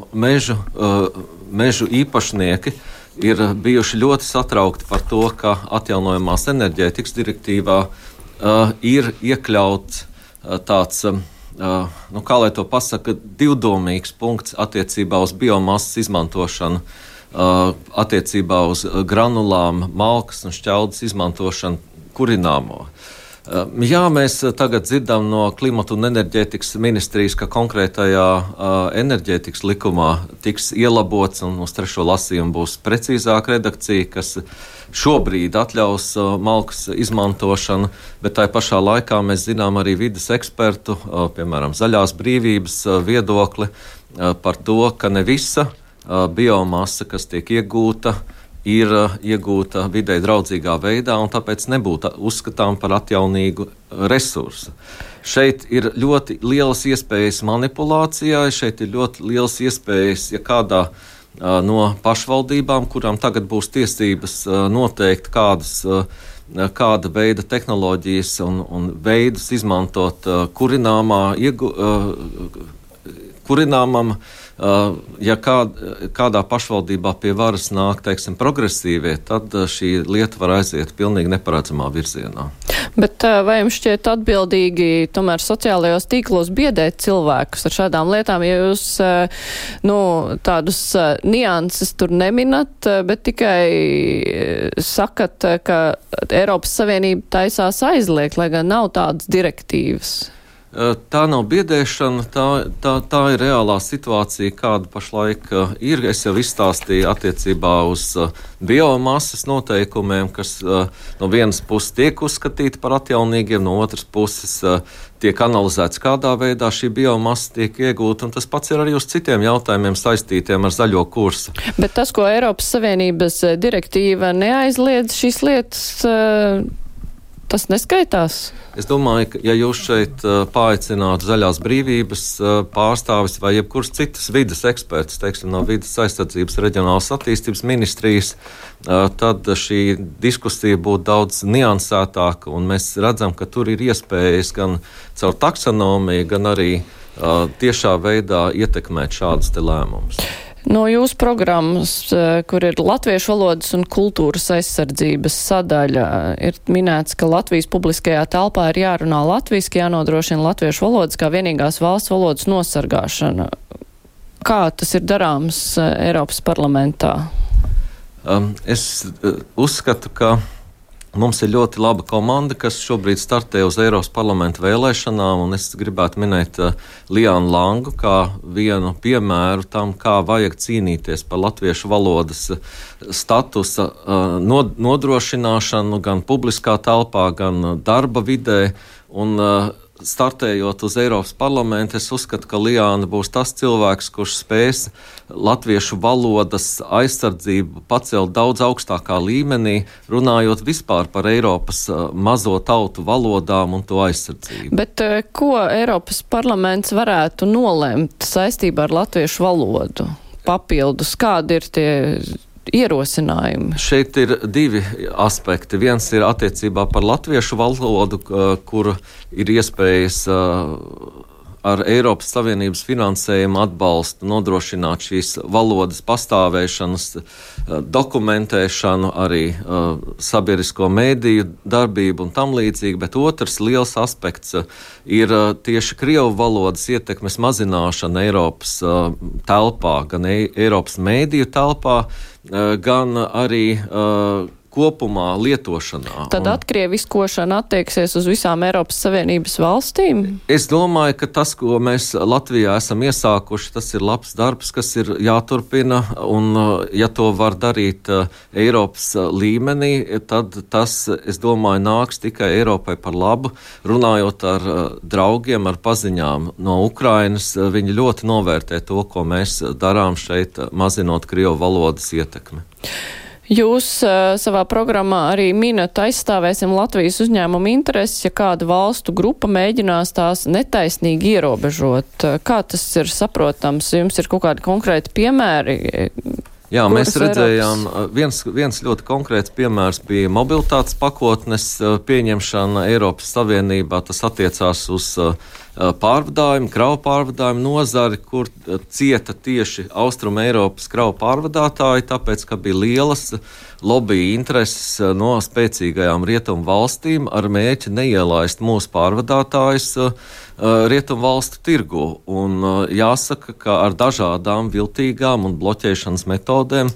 mežu īpašnieki ir bijuši ļoti satraukti par to, ka atjaunojamās enerģētikas direktīvā ir iekļauts tāds, kā lai to pasaka, divdomīgs punkts attiecībā uz biomasas izmantošanu, attiecībā uz granulām, malkas un šķeldas izmantošanu kurināmo. Jā, mēs tagad dzirdam no Klimata un enerģētikas ministrijas, ka konkrētajā enerģētikas likumā tiks ielabots un uz 3. lasījumu būs precīzāka redakcija, kas šobrīd atļaus malkas izmantošanu, bet tai pašā laikā mēs zinām arī vides ekspertu, piemēram, Zaļās brīvības viedokli par to, ka ne visa biomasa, kas tiek iegūta, ir iegūta videi draudzīgā veidā un tāpēc nebūtu uzskatām par atjaunīgu resursu. Šeit ir ļoti lielas iespējas manipulācijai, šeit ir ļoti lielas iespējas, ja kādā no pašvaldībām, kurām tagad būs tiesības noteikt kāda veida tehnoloģijas un veidus izmantot kurināmam, ja kādā pašvaldībā pie varas nāk, teiksim, progresīvie, tad šī lieta var aiziet pilnīgi neparedzamā virzienā. Bet vai jums šķiet atbildīgi tomēr sociālajos tīklos biedēt cilvēkus ar šādām lietām, ja jūs tādus nianses tur neminat, bet tikai sakat, ka Eiropas Savienība taisās aizliegt, lai gan nav tādas direktīvas? Tā nav biedēšana, tā ir reālā situācija, kāda pašlaik ir. Es jau izstāstīju attiecībā uz biomasas noteikumiem, kas no vienas puses tiek uzskatīti par atjaunīgiem, no otras puses tiek analizēts, kādā veidā šī biomasa tiek iegūta, un tas pats ir arī uz citiem jautājumiem saistītiem ar zaļo kursu. Bet tas, ko Eiropas Savienības direktīva neaizliedz, šīs lietas, tas neskaitās? Es domāju, ka ja jūs šeit paaicinātu Zaļās brīvības pārstāvis vai jebkuras citas vides eksperts, teiksim, no vides aizsardzības reģionālas attīstības ministrijas, tad šī diskusija būtu daudz niansētāka, un mēs redzam, ka tur ir iespējas gan caur taksonomiju, gan arī tiešā veidā ietekmēt šādus te lēmumus. No jūsu programmas, kur ir latviešu valodas un kultūras aizsardzības sadaļa, ir minēts, ka Latvijas publiskajā telpā ir jārunā latviski, jānodrošina latviešu valodas kā vienīgās valsts valodas nosargāšana. Kā tas ir darāms Eiropas parlamentā? Es uzskatu, ka mums ir ļoti laba komanda, kas šobrīd startē uz Eiropas parlamenta vēlēšanām, un es gribētu minēt Liānu Langu kā vienu piemēru tam, kā vajag cīnīties par latviešu valodas statusa nodrošināšanu gan publiskā telpā, gan darba vidē, un startējot uz Eiropas parlamentu, es uzskatu, ka Liāna būs tas cilvēks, kurš spēs latviešu valodas aizsardzību pacelt daudz augstākā līmenī, runājot vispār par Eiropas mazo tautu valodām un to aizsardzību. Bet ko Eiropas parlaments varētu nolemt saistībā ar latviešu valodu? Papildus, kādi ir tie ierosinājumi? Šeit ir divi aspekti. Viens ir attiecībā par latviešu valodu, kur ir iespējas ar Eiropas Savienības finansējumu atbalstu nodrošināt šīs valodas pastāvēšanas dokumentēšanu, arī sabiedrisko mēdīju darbību un tam līdzīgi, bet otrs liels aspekts ir tieši Krievu valodas ietekmes mazināšana Eiropas telpā, gan Eiropas mēdīju telpā, gan arī kopumā lietošanā. Tad atkrieviskošana attieksies uz visām Eiropas Savienības valstīm? Es domāju, ka tas, ko mēs Latvijā esam iesākuši, tas ir labs darbs, kas ir jāturpina, un ja to var darīt Eiropas līmenī, tad tas, es domāju, nāks tikai Eiropai par labu. Runājot ar draugiem, ar paziņām no Ukrainas, viņi ļoti novērtē to, ko mēs darām šeit, mazinot Krievu valodas ietekmi. Jūs savā programmā arī minat, aizstāvēsim Latvijas uzņēmumu intereses, ja kāda valstu grupa mēģinās tās netaisnīgi ierobežot. Kā tas ir saprotams? Jums ir kaut kādi konkrēti piemēri? Jā, mēs redzējām, viens ļoti konkrēts piemērs bija mobilitātes pakotnes pieņemšana Eiropas Savienībā. Tas attiecās uz kravu pārvadājumu nozari, kur cieta tieši Austrum Eiropas kravu pārvadātāji, tāpēc, ka bija lielas lobby intereses no spēcīgajām rietumu valstīm ar mērķi neielaist mūsu pārvadātājus rietumu valstu tirgu. Un jāsaka, ka ar dažādām viltīgām un bloķēšanas metodēm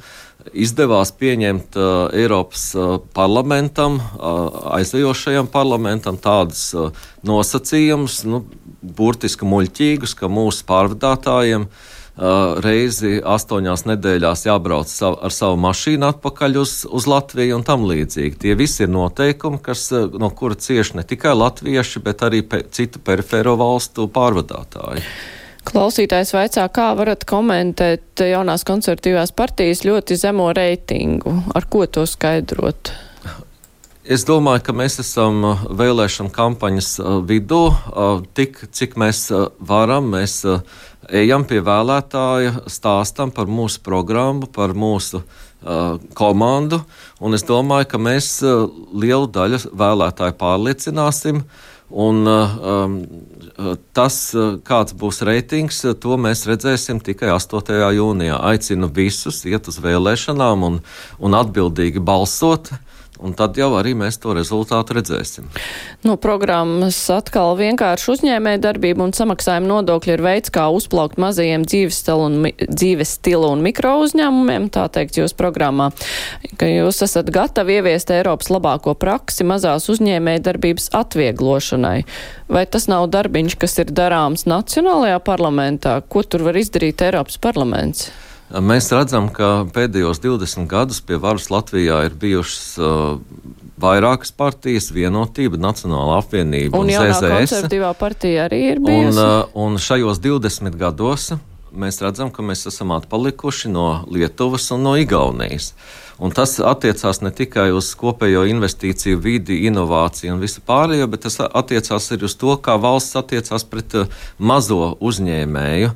izdevās pieņemt Eiropas parlamentam, aizejošajam parlamentam tādus nosacījumus, burtiski muļķīgus, ka mūsu pārvadātājiem reizi 8 nedēļās jābrauc ar savu mašīnu atpakaļ uz Latviju un tam līdzīgi. Tie visi ir noteikumi, no kura cieši ne tikai latvieši, bet arī citu perifēro valstu pārvadātāji. Klausītājs vaicā, kā varat komentēt jaunās konservatīvās partijas ļoti zemo reitingu? Ar ko to skaidrot? Es domāju, ka mēs esam vēlēšana kampaņas vidū. Tik, cik mēs varam, mēs ejam pie vēlētāja, stāstam par mūsu programmu, par mūsu komandu, un es domāju, ka mēs lielu daļu vēlētāju pārliecināsim, un tas, kāds būs reitings, to mēs redzēsim tikai 8. jūnijā. Aicinu visus iet uz vēlēšanām un atbildīgi balsot, un tad jau arī mēs to rezultātu redzēsim. Programmas atkal vienkārši uzņēmēja darbība un samaksājuma nodokļi ir veids, kā uzplaukt mazajiem dzīves stilu un mikro uzņēmumiem, tā teikt jūs programmā, ka jūs esat gatavi ieviest Eiropas labāko praksi mazās uzņēmēja darbības atvieglošanai. Vai tas nav darbiņš, kas ir darāms Nacionālajā parlamentā? Ko tur var izdarīt Eiropas parlaments? Mēs redzam, ka pēdējos 20 gadus pie varas Latvijā ir bijušas vairākas partijas, Vienotība, Nacionālā apvienība un jaunā ZZS. konservatīvā partija arī ir bijusi. Un šajos 20 gados mēs redzam, ka mēs esam atpalikuši no Lietuvas un no Igaunijas. Un tas attiecās ne tikai uz kopējo investīciju vidi, inovāciju un visu pārējo, bet tas attiecās arī uz to, kā valsts attiecās pret mazo uzņēmēju.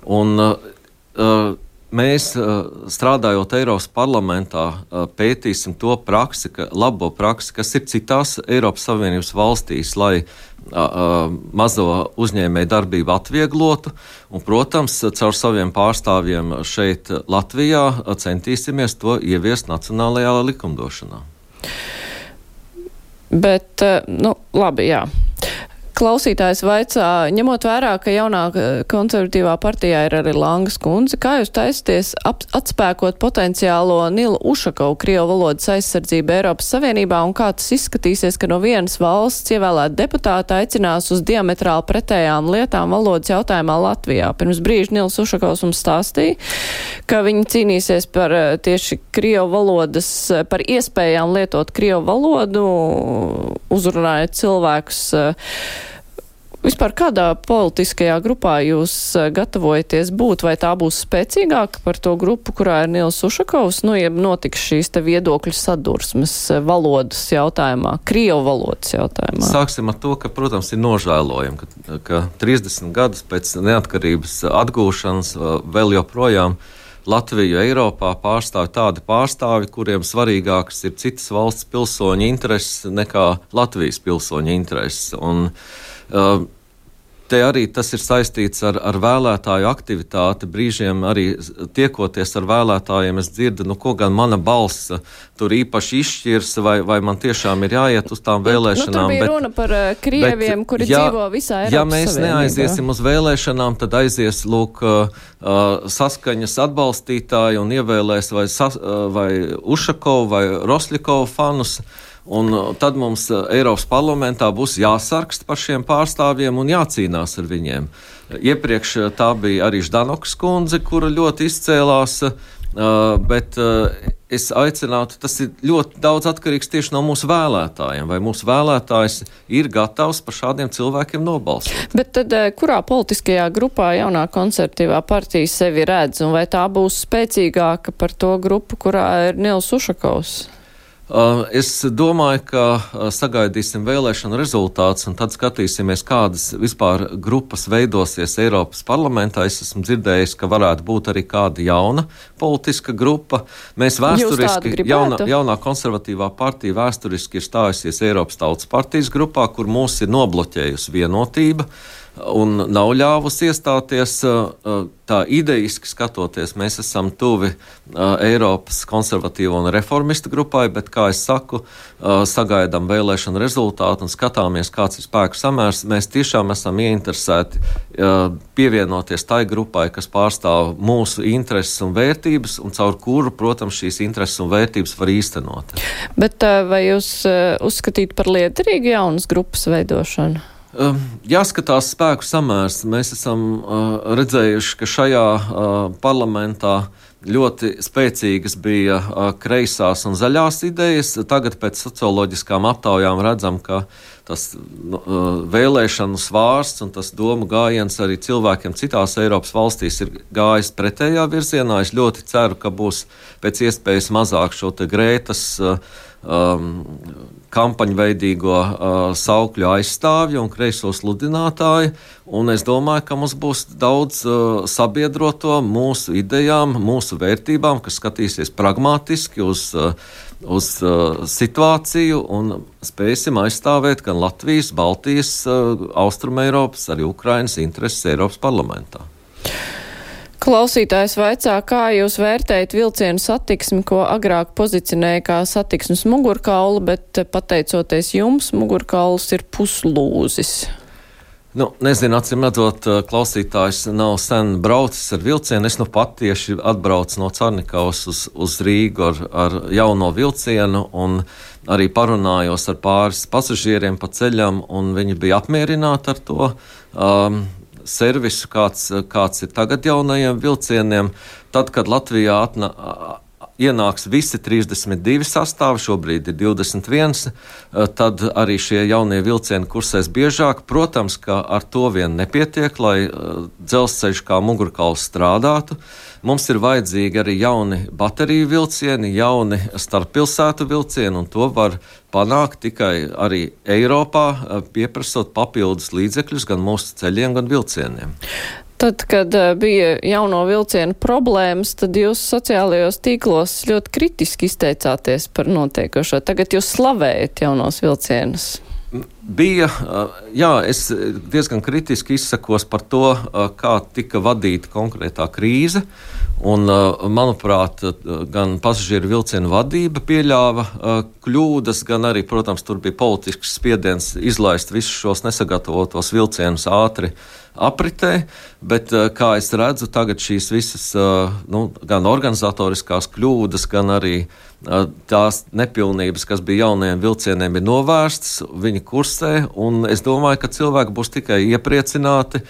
Un mēs, strādājot Eiropas parlamentā, pētīsim to praksi, labo praksi, kas ir citās Eiropas Savienības valstīs, lai mazo uzņēmēju darbību atvieglotu. Un, protams, caur saviem pārstāvjiem šeit Latvijā centīsimies to ieviest nacionālajā likumdošanā. Bet, labi, jā. Klausītājs vaicā, ņemot vērā, ka jaunā konservatīvā partijā ir arī Langas kundze, kā jūs taisties atspēkot potenciālo Nilu Ušakovu Krievu valodas aizsardzību Eiropas Savienībā un kā tas izskatīsies, ka no vienas valsts ievēlēt deputāti aicinās uz diametrāli pretējām lietām valodas jautājumā Latvijā? Pirms brīža Nils Ušakovs mums stāstīja, ka viņi cīnīsies par tieši Krievu valodas, par iespējām lietot Krievu valodu, uzrunājot cilvēkus. Vispār kādā politiskajā grupā jūs gatavojaties būt, vai tā būs spēcīgāka par to grupu, kurā ir Nils Ušakovs, ja notiks šīs te viedokļu sadursmes valodas jautājumā, Krievu valodas jautājumā? Sāksim ar to, ka, protams, ir nožēlojami, ka 30 gadus pēc neatkarības atgūšanas vēl joprojām Latviju Eiropā pārstāv tādi pārstāvi, kuriem svarīgākas ir citas valsts pilsoņu intereses nekā Latvijas pilsoņu intereses. Un te arī tas ir saistīts ar vēlētāju aktivitāti. Brīžiem arī tiekoties ar vēlētājiem, es dzirdu, ko gan mana balss tur īpaši izšķirs, vai man tiešām ir jāiet uz tām vēlēšanām. Tur bija runa par krieviem, kuri dzīvo visā Eiropas Savienībā. Ja mēs neaiziesim uz vēlēšanām, tad aizies, saskaņas atbalstītāji un ievēlēs vai Ušakovu vai Rosļikovu fanus. Un tad mums Eiropas parlamentā būs jāsargst par šiem pārstāvjiem un jācīnās ar viņiem. Iepriekš tā bija arī Ždanokas kundze, kura ļoti izcēlās, bet es aicinātu, tas ir ļoti daudz atkarīgs tieši no mūsu vēlētājiem, vai mūsu vēlētājs ir gatavs par šādiem cilvēkiem nobalsot. Bet tad kurā politiskajā grupā jaunā konservatīvā partija sevi redz, un vai tā būs spēcīgāka par to grupu, kurā ir Nils Ušakovs? Es domāju, ka sagaidīsim vēlēšanu rezultātus un tad skatīsimies, kādas vispār grupas veidosies Eiropas parlamentā. Es esmu dzirdējis, ka varētu būt arī kāda jauna politiska grupa. Mēs vēsturiski, jaunā konservatīvā partija vēsturiski ir stājusies Eiropas Tautas partijas grupā, kur mūs ir nobloķējusi Vienotība. un nav ļāvusi iestāties. Tā idejiski skatoties, mēs esam tuvi Eiropas konservatīvo un reformistu grupai, bet, kā es saku, sagaidām vēlēšanu rezultātu un skatāmies, kāds ir spēku samērs. Mēs tiešām esam ieinteresēti pievienoties tai grupai, kas pārstāv mūsu intereses un vērtības, un caur kuru, protams, šīs intereses un vērtības var īstenot. Bet vai jūs uzskatīt par liederīgu jaunas grupas veidošanu? Jāskatās spēku samērs. Mēs esam redzējuši, ka šajā parlamentā ļoti spēcīgas bija kreisās un zaļās idejas. Tagad pēc socioloģiskām aptaujām redzam, ka tas vēlēšanu svārsts un tas domu gājiens arī cilvēkiem citās Eiropas valstīs ir gājis pretējā virzienā. Es ļoti ceru, ka būs pēc iespējas mazāk šo te Grētas kampaņveidīgo saukļu aizstāvju un kreiso sludinātāju, un es domāju, ka mums būs daudz sabiedroto mūsu idejām, mūsu vērtībām, kas skatīsies pragmatiski uz situāciju un spēsim aizstāvēt gan Latvijas, Baltijas, Austrumeiropas, arī Ukrainas intereses Eiropas parlamentā. Klausītājs vaicā, kā jūs vērtējat vilcienu satiksmi, ko agrāk pozicionēja kā satiksmes mugurkaula, bet pateicoties jums, mugurkauls ir puslūzis. Nezinu, acīm redzot, klausītājs nav sen braucis ar vilcienu. Es pat tieši atbraucu no Carnikavas uz Rīgu ar jauno vilcienu un arī parunājos ar pāris pasažieriem pa ceļam, un viņi bija apmierināti ar to servisu, kāds ir tagad jaunajiem vilcieniem. Tad, kad Latvijā ienāks visi 32 sastāvi, šobrīd ir 21, tad arī šie jaunie vilcieni kursēs biežāk. Protams, ka ar to vien nepietiek, lai dzelzceļš kā mugurkauls strādātu. Mums ir vajadzīgi arī jauni bateriju vilcieni, jauni starppilsētu vilcieni, un to var panākt tikai arī Eiropā, pieprasot papildus līdzekļus gan mūsu ceļiem, gan vilcieniem. Tad, kad bija jauno vilcienu problēmas, tad jūs sociālajos tīklos ļoti kritiski izteicāties par notiekošo. Tagad jūs slavējat jaunos vilcienus. Es diezgan kritiski izsakos par to, kā tika vadīta konkrētā krīze. Un, manuprāt, gan pasažieru vilcienu vadība pieļāva kļūdas, gan arī, protams, tur bija politisks spiediens izlaist visus šos nesagatavotos vilcienus ātri apritē, bet, kā es redzu, tagad šīs visas gan organizatoriskās kļūdas, gan arī tās nepilnības, kas bija jaunajiem vilcieniem, ir novērstas, viņi kursē, un es domāju, ka cilvēki būs tikai iepriecināti,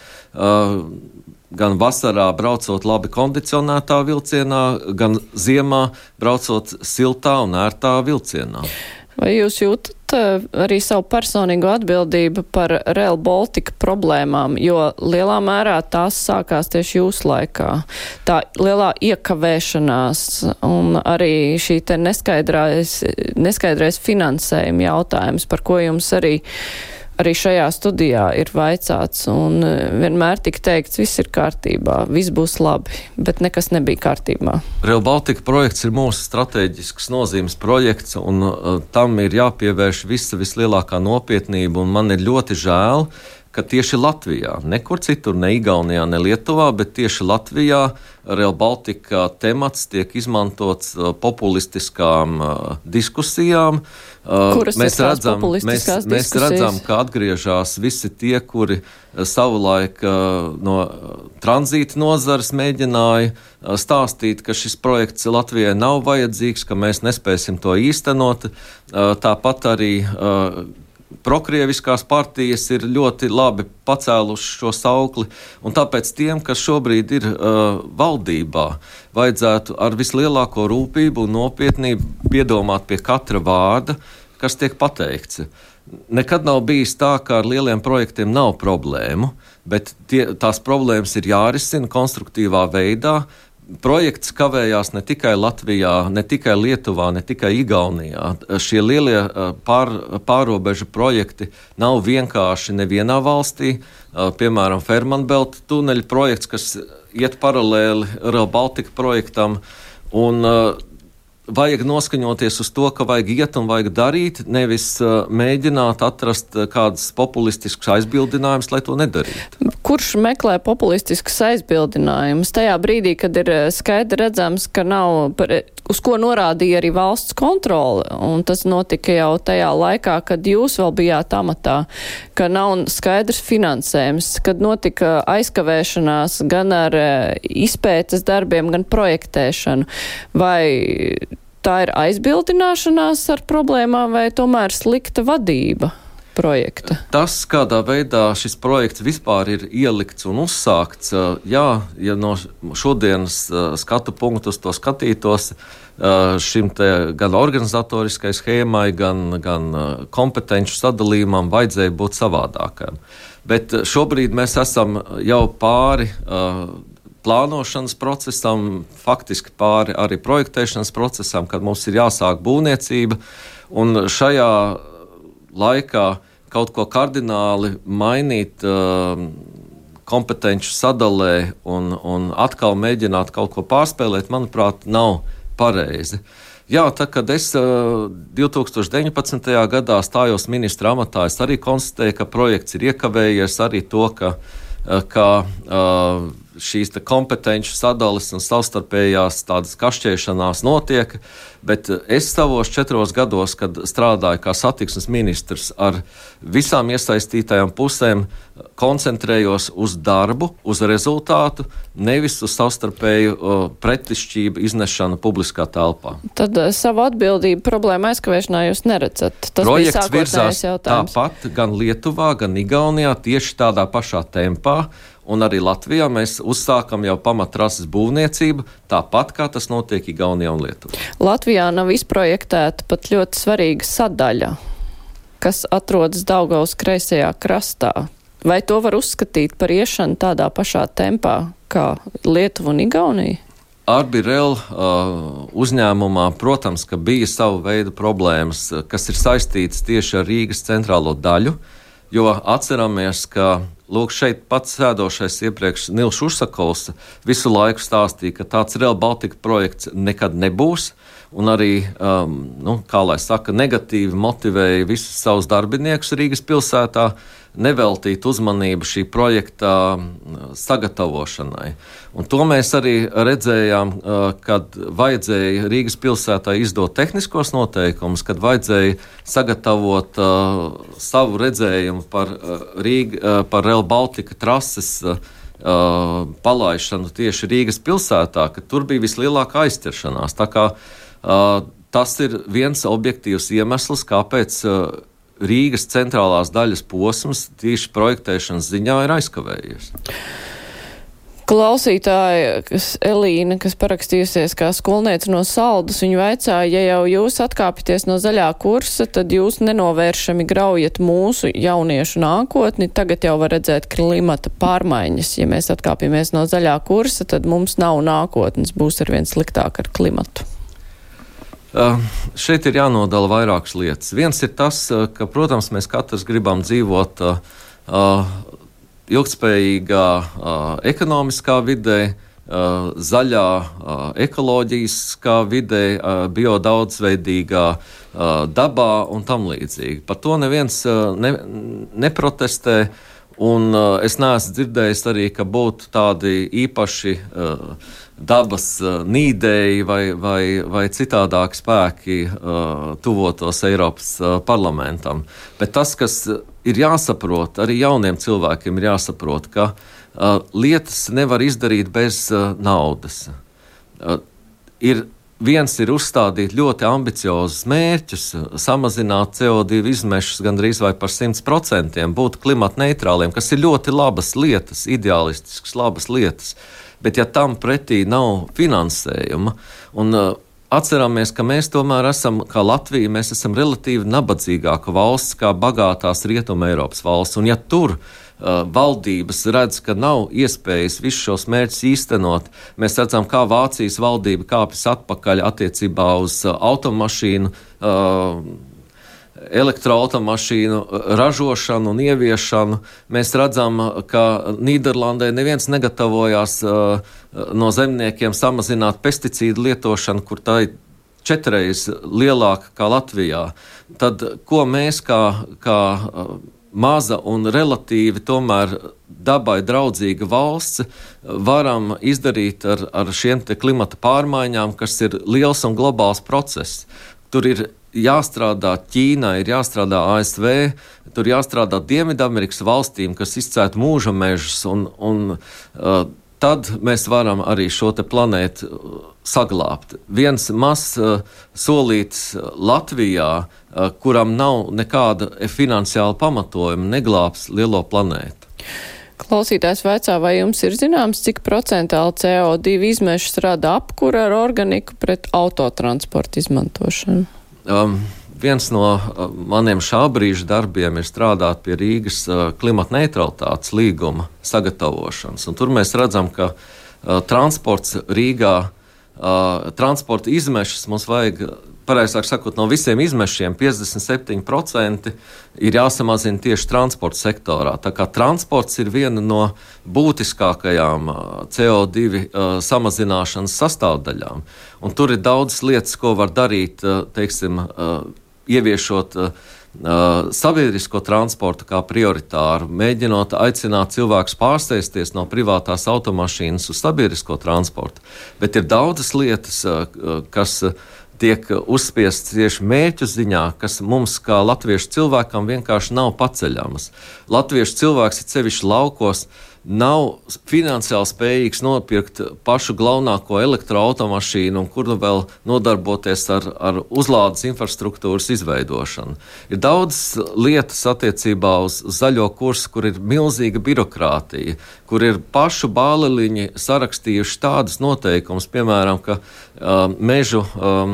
gan vasarā braucot labi kondicionētā vilcienā, gan ziemā braucot siltā un ērtā vilcienā. Vai jūs jūtat arī savu personīgo atbildību par Rail Baltica problēmām, jo lielā mērā tās sākās tieši jūsu laikā? Tā lielā iekavēšanās un arī šī te neskaidrais finansējuma jautājums, par ko jums arī šajā studijā ir vaicāts, un vienmēr tika teikts, viss ir kārtībā, viss būs labi, bet nekas nebija kārtībā. Rail Baltica projekts ir mūsu strateģisks nozīmes projekts, un tam ir jāpievērš vislielākā nopietnība, un man ir ļoti žēl, ka tieši Latvijā, nekur citur, ne Igaunijā, ne Lietuvā, bet tieši Latvijā Rail Baltica temats tiek izmantots populistiskām diskusijām. Kuras mēs redzam, ka atgriežas visi tie, kuri savulaik no tranzīta nozares mēģināja stāstīt, ka šis projekts Latvijai nav vajadzīgs, ka mēs nespēsim to īstenot. Tāpat arī prokrieviskās partijas ir ļoti labi pacēluši šo saukli, un tāpēc tiem, kas šobrīd ir valdībā, vajadzētu ar vislielāko rūpību un nopietnību piedomāt pie katra vārda, kas tiek pateikts. Nekad nav bijis tā, ka ar lieliem projektiem nav problēmu, bet tās problēmas ir jārisina konstruktīvā veidā. Projekts kavējās ne tikai Latvijā, ne tikai Lietuvā, ne tikai Igaunijā. Šie lielie pārrobežu projekti nav vienkārši nevienā valstī. Piemēram, Fehmarnbelt tuneļa projekts, kas iet paralēli Rail Baltica projektam. Un vajag noskaņoties uz to, ka vajag iet un vajag darīt, nevis mēģināt atrast kādus populistiskus aizbildinājumus, lai to nedarītu. Kurš meklē populistiskus aizbildinājumus tajā brīdī, kad ir skaidri redzams, ka nav, uz ko norādīja arī valsts kontrole, un tas notika jau tajā laikā, kad jūs vēl bijāt amatā, ka nav skaidrs finansējums, kad notika aizkavēšanās gan ar izpētes darbiem, gan projektēšanu. Vai tā ir aizbildināšanās ar problēmām vai tomēr slikta vadība projekta? Tas, kādā veidā šis projekts vispār ir ielikts un uzsākts, ja no šodienas skatu punktus to skatītos, šim te gan organizatoriskai schēmai, gan kompetenču sadalījumam vajadzēja būt savādākam. Bet šobrīd mēs esam jau pāri plānošanas procesam, faktiski pāri arī projektēšanas procesam, kad mums ir jāsāk būvniecība, un šajā laikā kaut ko kardināli mainīt kompetenču sadalē un atkal mēģināt kaut ko pārspēlēt, manuprāt, nav pareizi. Jā, kad es 2019. gadā stājos ministra amatā, es arī konstatēju, ka projekts ir iekavējies, arī to, ka šīs kompetenču sadales un savstarpējās tādas kašķēšanās notiek, bet es savos 4 gados, kad strādāju kā satiksmes ministrs ar visām iesaistītajām pusēm, koncentrējos uz darbu, uz rezultātu, nevis uz savstarpēju pretišķību iznešanu publiskā telpā. Tad savu atbildību problēmu aizkavēšanā jūs neredzat? Tas projekts virzās tāpat gan Lietuvā, gan Igaunijā tieši tādā pašā tempā. Un arī Latvijā mēs uzsākam jau pamatrases būvniecību, tāpat kā tas notiek Igaunijā un Lietuvā. Latvijā nav izprojektēta pat ļoti svarīga sadaļa, kas atrodas Daugavas kreisajā krastā. Vai to var uzskatīt par iešanu tādā pašā tempā kā Lietuva un Igaunija? Arbi Rail uzņēmumā, protams, ka bija savu veidu problēmas, kas ir saistītas tieši ar Rīgas centrālo daļu, jo atceramies, ka lūk, šeit pats sēdošais iepriekš Nils Ušsakovs visu laiku stāstīja, ka tāds Rail Baltica projekts nekad nebūs, un arī, kā lai saka, negatīvi motivēja visus savus darbiniekus Rīgas pilsētā neveltīt uzmanību šī projekta sagatavošanai. Un to mēs arī redzējām, kad vajadzēja Rīgas pilsētā izdot tehniskos noteikumus, kad vajadzēja sagatavot savu redzējumu par Rail Baltica trases palaišanu tieši Rīgas pilsētā, ka tur bija vislielākā aizķeršanās. Tā kā tas ir viens objektīvs iemesls, kāpēc Rīgas centrālās daļas posms tieši projektēšanas ziņā ir aizkavējies. Klausītāja, Elīna, kas parakstījusies kā skolniece no Saldus, viņa vaicāja, ja jau jūs atkāpjaties no zaļā kursa, tad jūs nenovēršami graujat mūsu jauniešu nākotni. Tagad jau var redzēt klimata pārmaiņas. Ja mēs atkāpjamies no zaļā kursa, tad mums nav nākotnes, būs arvien sliktāk ar klimatu. Šeit ir jānodala vairākas lietas. Viens ir tas, ka, protams, mēs katrs gribam dzīvot ilgtspējīgā ekonomiskā vidē, zaļā ekoloģiskā vidē, biodaudzveidīgā dabā un tam līdzīgi. Par to neviens neprotestē, un es neesmu dzirdējis arī, ka būtu tādi īpaši dabas nīdēji vai citādāki spēki tuvotos Eiropas parlamentam. Bet tas, kas ir jāsaprot, arī jauniem cilvēkiem ir jāsaprot, ka lietas nevar izdarīt bez naudas. Viens ir uzstādīt ļoti ambiciozus mērķus, samazināt CO2 izmešus gandrīz vai par 100%, būt klimatneitrāliem, kas ir ļoti labas lietas, ideālistiskas labas lietas. Bet ja tam pretī nav finansējuma, un atceramies, ka mēs tomēr esam, kā Latvija, mēs esam relatīvi nabadzīgāka valsts kā bagātās Rietuma Eiropas valsts, un ja tur valdības redz, ka nav iespējas visus šos mērķus īstenot. Mēs redzam, kā Vācijas valdība kāpjas atpakaļ attiecībā uz automašīnu, elektroautomašīnu ražošanu un ieviešanu. Mēs redzam, ka Nīderlandē neviens negatavojās no zemniekiem samazināt pesticīdu lietošanu, kur tā 4x lielāka kā Latvijā, tad ko mēs kā maza un relatīvi tomēr dabai draudzīga valsts varam izdarīt ar šiem te klimata pārmaiņām, kas ir liels un globāls process. Tur ir jāstrādā Ķīnai, ir jāstrādā ASV, tur jāstrādā Dienvidamerikas valstīm, kas izcēt mūža mežus, un tad mēs varam arī šo te planētu saglābt. Viens mazs solīts Latvijā, kuram nav nekāda finansiāla pamatojuma, neglābs lielo planētu. Klausītājs vaicā, vai jums ir zināms, cik procentāli CO2 izmešus rada apkura ar organiku pret autotransportu izmantošanu? Viens no maniem šā brīža darbiem ir strādāt pie Rīgas klimata neutralitātes līguma sagatavošanas. Un tur mēs redzam, ka transports Rīgā, transporta izmešas mums vajag, pareizāk sakot, no visiem izmešiem 57% ir jāsamazina tieši transporta sektorā. Tā kā transports ir viena no būtiskākajām CO2 samazināšanas sastāvdaļām. Un tur ir daudz lietas, ko var darīt, teiksim, ieviešot sabiedrisko transportu kā prioritāru, mēģinot aicināt cilvēkus pārsēsties no privātās automašīnas uz sabiedrisko transportu. Bet ir daudzas lietas, kas tiek uzspiestas tieši mērķu ziņā, kas mums kā latviešu cilvēkam vienkārši nav paceļamas. Latviešu cilvēks, it sevišķi laukos, nav finansiāli spējīgs nopirkt pašu galvenāko elektroautomašīnu un kur nu vēl nodarboties ar uzlādes infrastruktūras izveidošanu. Ir daudz lietas attiecībā uz zaļo kursu, kur ir milzīga birokrātija, kur ir pašu bāleliņi sarakstījuši tādas noteikumus, piemēram, ka mežu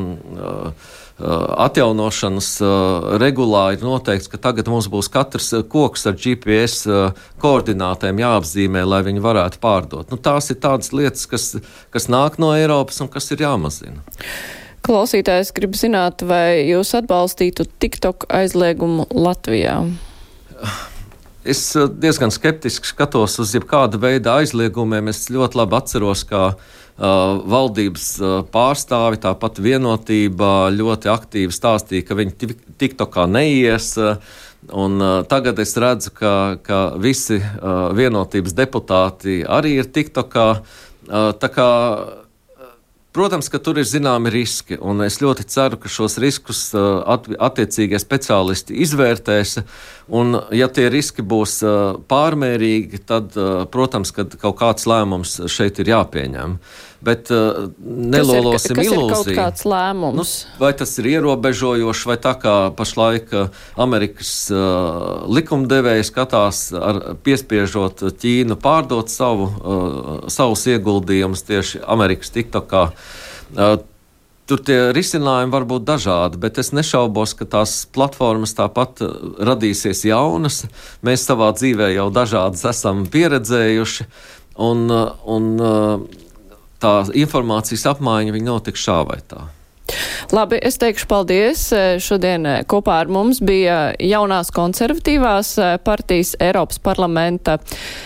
atjaunošanas regulā ir noteikts, ka tagad mums būs katrs koks ar GPS koordinātēm jāapzīmē, lai viņi varētu pārdot. Tās ir tādas lietas, kas nāk no Eiropas un kas ir jāmazina. Klausītājs grib zināt, vai jūs atbalstītu TikTok aizliegumu Latvijā? Es diezgan skeptiski skatos uz jebkāda veida aizliegumiem. Es ļoti labi atceros, kā valdības pārstāvi, tāpat Vienotība ļoti aktīvi stāstīja, ka viņi TikTokā neies. Un tagad es redzu, ka visi Vienotības deputāti arī ir TikTokā. Tā kā, protams, ka tur ir zināmi riski, un es ļoti ceru, ka šos riskus attiecīgie speciālisti izvērtēs, un ja tie riski būs pārmērīgi, tad, protams, kad kaut kāds lēmums šeit ir jāpieņem. Bet nelolosim ilūziju. Kas ir kaut kāds lēmums? Vai tas ir ierobežojoši, vai tā kā pašlaik Amerikas likumdevēji skatās, piespiežot Ķīnu pārdot savus ieguldījumus tieši Amerikas TikTokā. Tur tie risinājumi var būt dažādi, bet es nešaubos, ka tās platformas tāpat radīsies jaunas. Mēs savā dzīvē jau dažādas esam pieredzējuši, un tā informācijas apmaiņa viņa notiks šā vai tā. Labi, es teikšu paldies. Šodien kopā ar mums bija jaunās konservatīvās partijas Eiropas parlamenta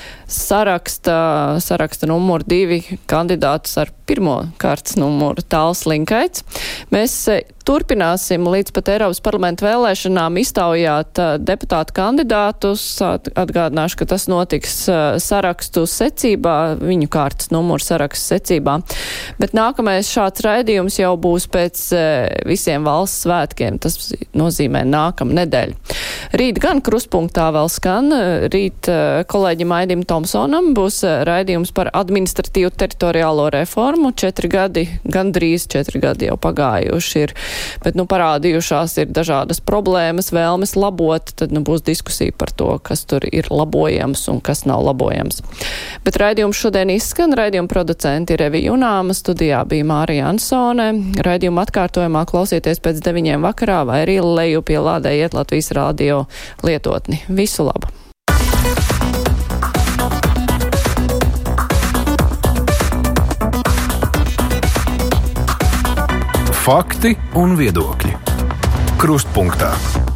saraksta numuru 2 kandidātus ar pirmo kārtas numuru Tāls Linkaits. Mēs turpināsim līdz pat Eiropas parlamenta vēlēšanām iztaujāt deputātu kandidātus. Atgādināšu, ka tas notiks sarakstu secībā, viņu kārtas numuru sarakstu secībā. Bet nākamais šāds raidījums jau būs pēc visiem valsts svētkiem. Tas nozīmē nākamā nedēļa. Rīt gan Krustpunktā vēl skan. Rīt kolēģim Aidim Tomsonam būs raidījums par administratīvu teritoriālo reformu. 4 gadi, gandrīz 4 gadi jau pagājuši ir, bet parādījušās ir dažādas problēmas, vēlmes labot, tad būs diskusija par to, kas tur ir labojams un kas nav labojams. Bet raidījums šodien izskan, raidījuma producenti ir Evi Junāma, studijā bija Mārija Ansone, raidījuma atkārtojumā klausieties pēc 9 vakarā vai arī leju pie lādējiet Latvijas radio lietotni. Visu labu! Fakti un viedokļi. Krustpunktā.